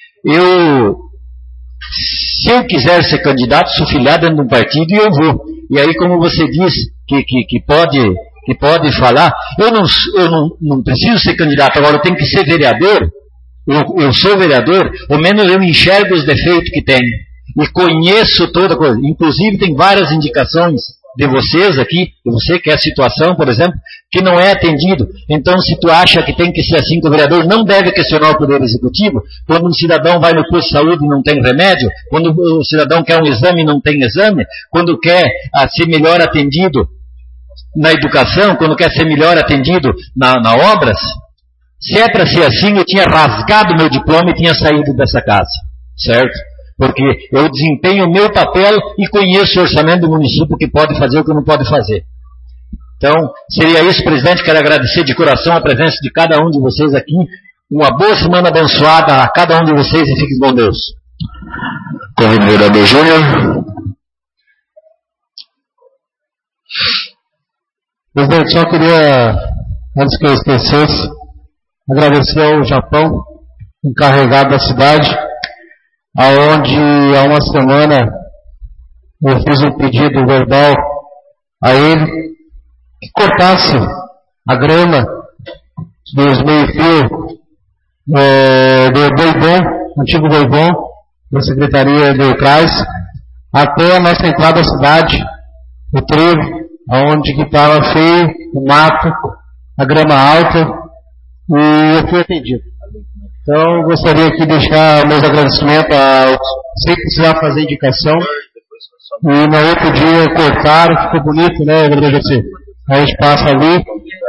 se eu quiser ser candidato, sou filiado dentro de um partido e eu vou. E aí, como você diz que pode falar, eu não preciso ser candidato, agora eu tenho que ser vereador. Eu sou vereador, ao menos eu enxergo os defeitos que tenho. E conheço toda a coisa. Inclusive, tem várias indicações de vocês aqui, de você que é a situação, por exemplo, que não é atendido. Então, se tu acha que tem que ser assim que o vereador não deve questionar o Poder Executivo, quando um cidadão vai no posto de saúde e não tem remédio, quando o cidadão quer um exame e não tem exame, quando quer ser melhor atendido na educação, quando quer ser melhor atendido na obras, se é para ser assim, eu tinha rasgado meu diploma e tinha saído dessa casa, certo? Porque eu desempenho o meu papel e conheço o orçamento do município que pode fazer o que não pode fazer. Então, seria isso, presidente. Quero agradecer de coração a presença de cada um de vocês aqui. Uma boa semana abençoada a cada um de vocês e fiquem com Deus. Convido o vereador Júnior. Presidente, só queria, antes que eu esquecesse, agradecer ao Japão, encarregado da cidade, aonde há uma semana eu fiz um pedido verbal a ele que cortasse a grama dos meio-fio do Boibon, antigo Boibon, da Secretaria do CRAS, até a nossa entrada à cidade, o trevo, aonde que estava feio, o mato, a grama alta, e eu fui atendido. Então, gostaria aqui de deixar meus agradecimentos sem precisar fazer indicação. E no outro dia cortaram, ficou bonito, né, vereador José? A gente passa ali,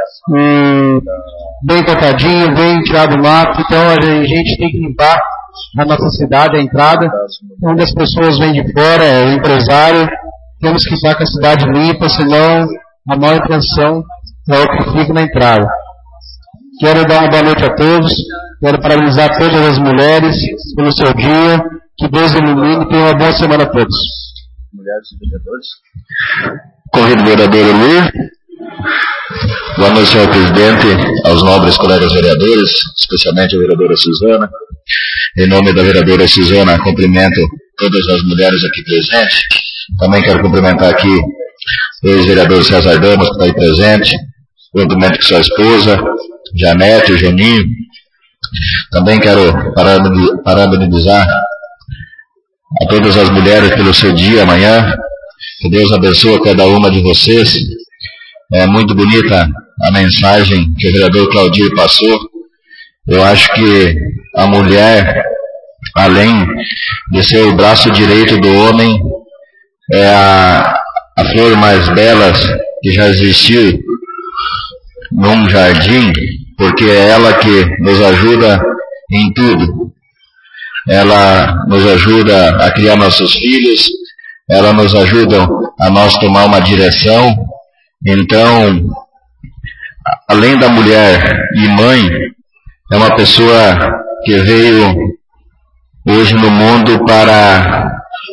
bem cortadinho, bem tirado do mato. Então, a gente tem que limpar a nossa cidade, a entrada, onde as pessoas vêm de fora, o empresário. Temos que estar com a cidade limpa, senão a má intenção é o que fica na entrada. Quero dar uma boa noite a todos. Quero parabenizar todas as mulheres pelo seu dia. Que Deus ilumine e tenha uma boa semana a todos. Mulheres e vereadores. Convido o vereador Luir. Boa noite, senhor presidente, aos nobres colegas vereadores, especialmente a vereadora Suzana. Em nome da vereadora Suzana, cumprimento todas as mulheres aqui presentes. Também quero cumprimentar aqui o ex-vereador César Damas, que está aí presente. Cumprimento com sua esposa, Janete, o Juninho. Também quero parabenizar a todas as mulheres pelo seu dia amanhã. Que Deus abençoe cada uma de vocês. É muito bonita a mensagem que o vereador Claudir passou. Eu acho que a mulher, além de ser o braço direito do homem, é a flor mais bela que já existiu num jardim, porque é ela que nos ajuda em tudo. Ela nos ajuda a criar nossos filhos, ela nos ajuda a nós tomar uma direção. Então, além da mulher e mãe, é uma pessoa que veio hoje no mundo para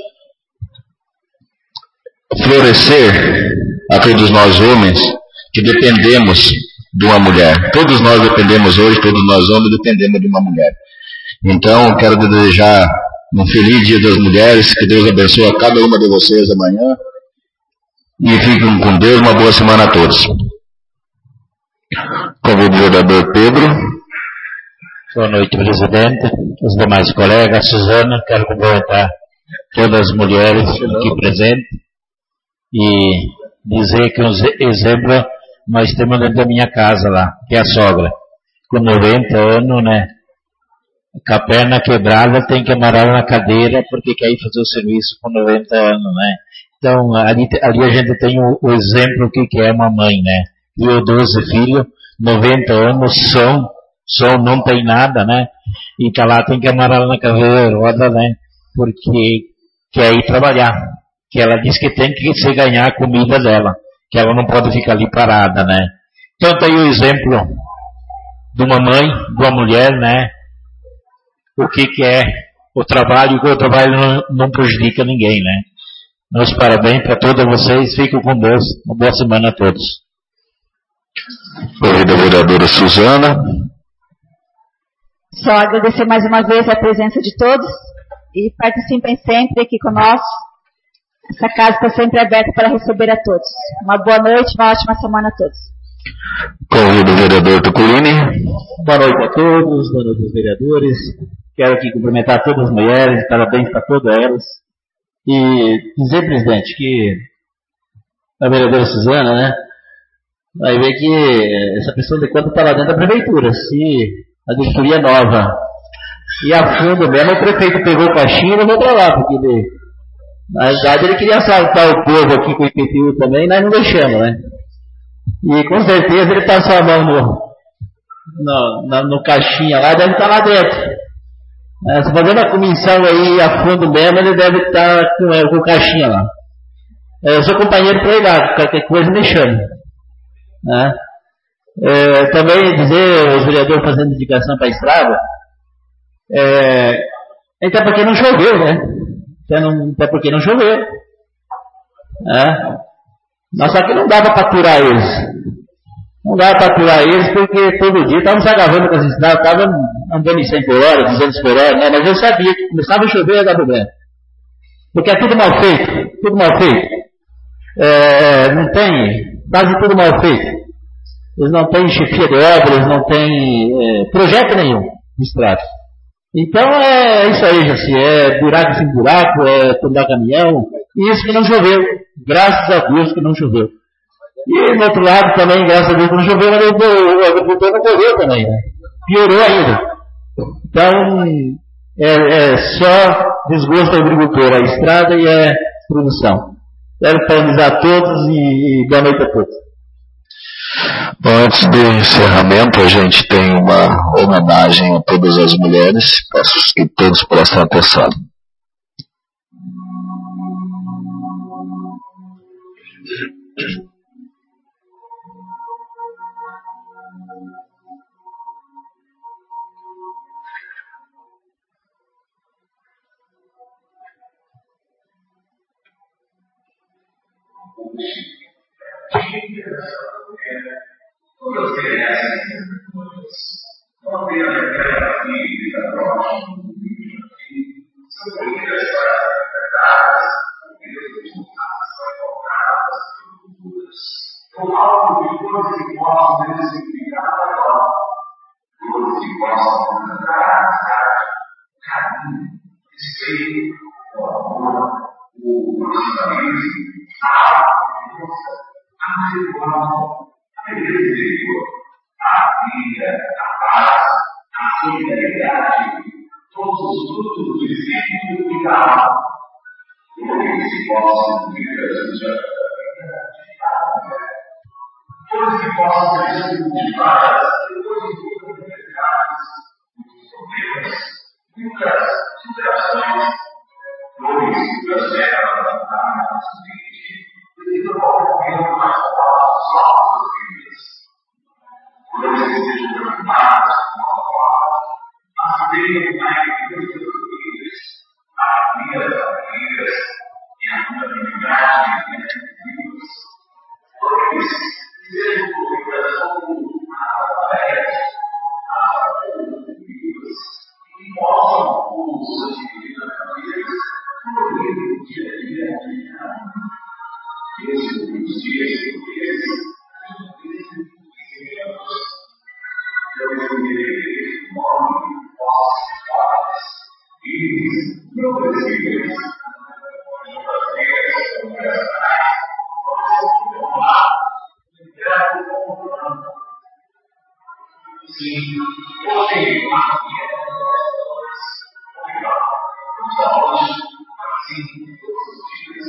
florescer a todos nós homens que dependemos de uma mulher. Todos nós dependemos hoje, todos nós homens dependemos de uma mulher. Então, quero desejar um feliz Dia das Mulheres, que Deus abençoe a cada uma de vocês amanhã. E fiquem com Deus, uma boa semana a todos. Convido o vereador Pedro. Boa noite, presidente, os demais colegas, Suzana, quero cumprimentar todas as mulheres aqui presentes e dizer que um exemplo nós temos dentro da minha casa lá, que é a sogra, com 90 anos, né, com a perna quebrada, tem que amarrar na cadeira porque quer ir fazer o serviço com 90 anos, né. Então, ali a gente tem o exemplo que é uma mãe, né, criou 12 filhos, 90 anos, não tem nada, né, e tá lá, tem que amarrar na cadeira, roda, né, porque quer ir trabalhar, que ela diz que tem que se ganhar a comida dela, que ela não pode ficar ali parada, né. Então, tem o exemplo de uma mãe, de uma mulher, né, o que é o trabalho, que o trabalho não prejudica ninguém, né. Meus parabéns para todos vocês, fiquem com Deus, uma boa semana a todos. Convido a vereadora Suzana. Só agradecer mais uma vez a presença de todos e participem sempre aqui conosco. Essa casa está sempre aberta para receber a todos. Uma boa noite, uma ótima semana a todos. Convido o vereador Tuculini. Boa noite a todos, boa noite aos vereadores. Quero aqui cumprimentar todas as mulheres, parabéns para todas elas. E dizer, presidente, que a vereadora Suzana, né, vai ver que essa pessoa de conta está lá dentro da prefeitura. Se a diretoria nova e a fundo mesmo, o prefeito pegou o caixinha e levou para lá, porque na verdade ele queria assaltar o povo aqui com o IPTU também, nós não deixamos, né? E com certeza ele passou a mão no caixinha lá, deve estar lá dentro. Se fazendo a comissão aí a fundo mesmo, ele deve estar com o caixinha lá. Eu sou companheiro para ele lá, qualquer coisa me chama. Né? Também dizer, os vereadores fazendo indicação para a estrada, até porque não choveu, né? Até porque não choveu. Mas só que não dava para aturar eles. Não dava para aturar eles porque todo dia estavam se agarrando com as estradas, estavam andando em 100 por hora, 200 por hora, né? Mas eu sabia que começava a chover e ia dar problema. Porque é tudo mal feito, tudo mal feito. Não tem, quase tudo mal feito. Eles não têm chefia de obra, eles não têm projeto nenhum de estrada. Então é isso aí, Jaci, é buraco sem buraco, é tomar caminhão, e isso que não choveu, graças a Deus que não choveu. E do outro lado também, graças a Deus que não choveu, mas o agricultor não correu também, né? Piorou ainda. Então, é só desgosto do agricultor, a estrada e a produção. Quero parabenizar todos e boa noite a todos. Bom, antes do encerramento, a gente tem uma homenagem a todas as mulheres. Peço que todos prestem atenção. Todas merecem não apenas aquelas que da próxima são corridas para liberdades, corridas são encontradas culturas, com algo de coisas que possam dessignificar melhor, coisas que possam encontrar carinho, respeito, o amor, o profissionalismo, a confiança, a misericórdia, a beleza, a vida, a paz, a solidariedade, todos os frutos do espírito e da alma, coisas que possam viver coisas que possam ser cultivadas depois de muitas dificuldades, muitos problemas, muitas superações, flores que prosperam na nossa mente, devido ao momento mais forte dos nossos filhos. Flores que sejam preocupadas com a forma, mas tenham mais de muitos filhos, a alegria das famílias e a comunidade entre filhos. Flores que sejam colhidas como através dos filhos e possam o uso de vida das famílias fluir no dia a dia. Deus, os dias e os meses, Deus, o nome, vossos pais, filhos, progressivos, sim, hoje, assim, todos os dias,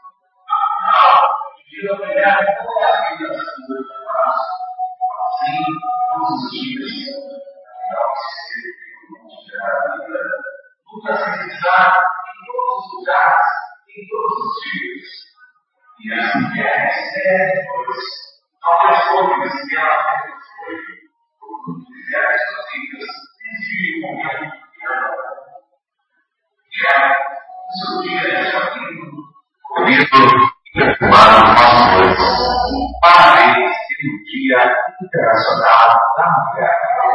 de operar toda a vida das pessoas, assim, todos os dias, nunca se pensar em todos os lugares, em todos os dias, e as mulheres, talvez coisas que ela foi, fizeram suas vidas, desde o momento que ela seu dia é sua vida. Por isso, parabéns pelo dia Nacional da Mulher.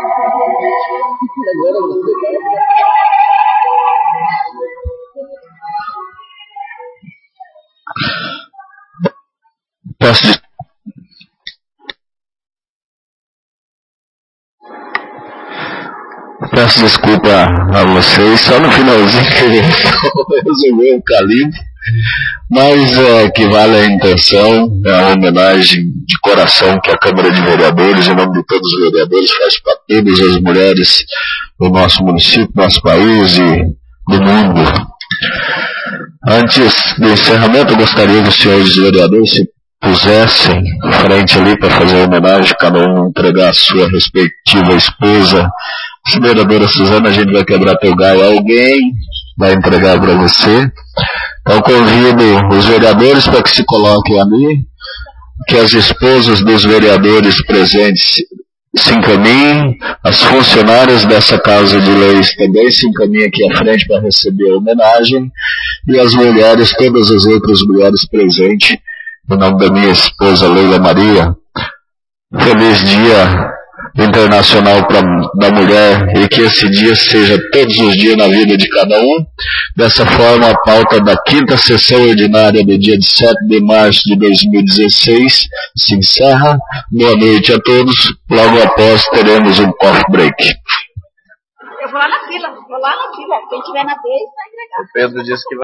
Peço desculpa a vocês, só no finalzinho que ele resolveu o calibre, mas que vale a intenção, é uma homenagem de coração que a Câmara de Vereadores, em nome de todos os vereadores, faz para todas as mulheres do nosso município, do nosso país e do mundo. Antes do encerramento, eu gostaria que os senhores vereadores se pusessem frente ali para fazer a homenagem, cada um entregar a sua respectiva esposa. Vereadora Suzana, a gente vai quebrar teu galho, alguém vai entregar para você. Então convido os vereadores para que se coloquem ali, que as esposas dos vereadores presentes se encaminhem, as funcionárias dessa Casa de Leis também se encaminhem aqui à frente para receber a homenagem, e as mulheres, todas as outras mulheres presentes, em nome da minha esposa Leila Maria, feliz Dia Internacional da Mulher, e que esse dia seja todos os dias na vida de cada um. Dessa forma, a pauta da 5ª sessão ordinária do dia 7 de março de 2016 se encerra. Boa noite a todos. Logo após teremos um coffee break. Eu vou lá na fila. Quem tiver na vez vai entregar. O Pedro disse que vai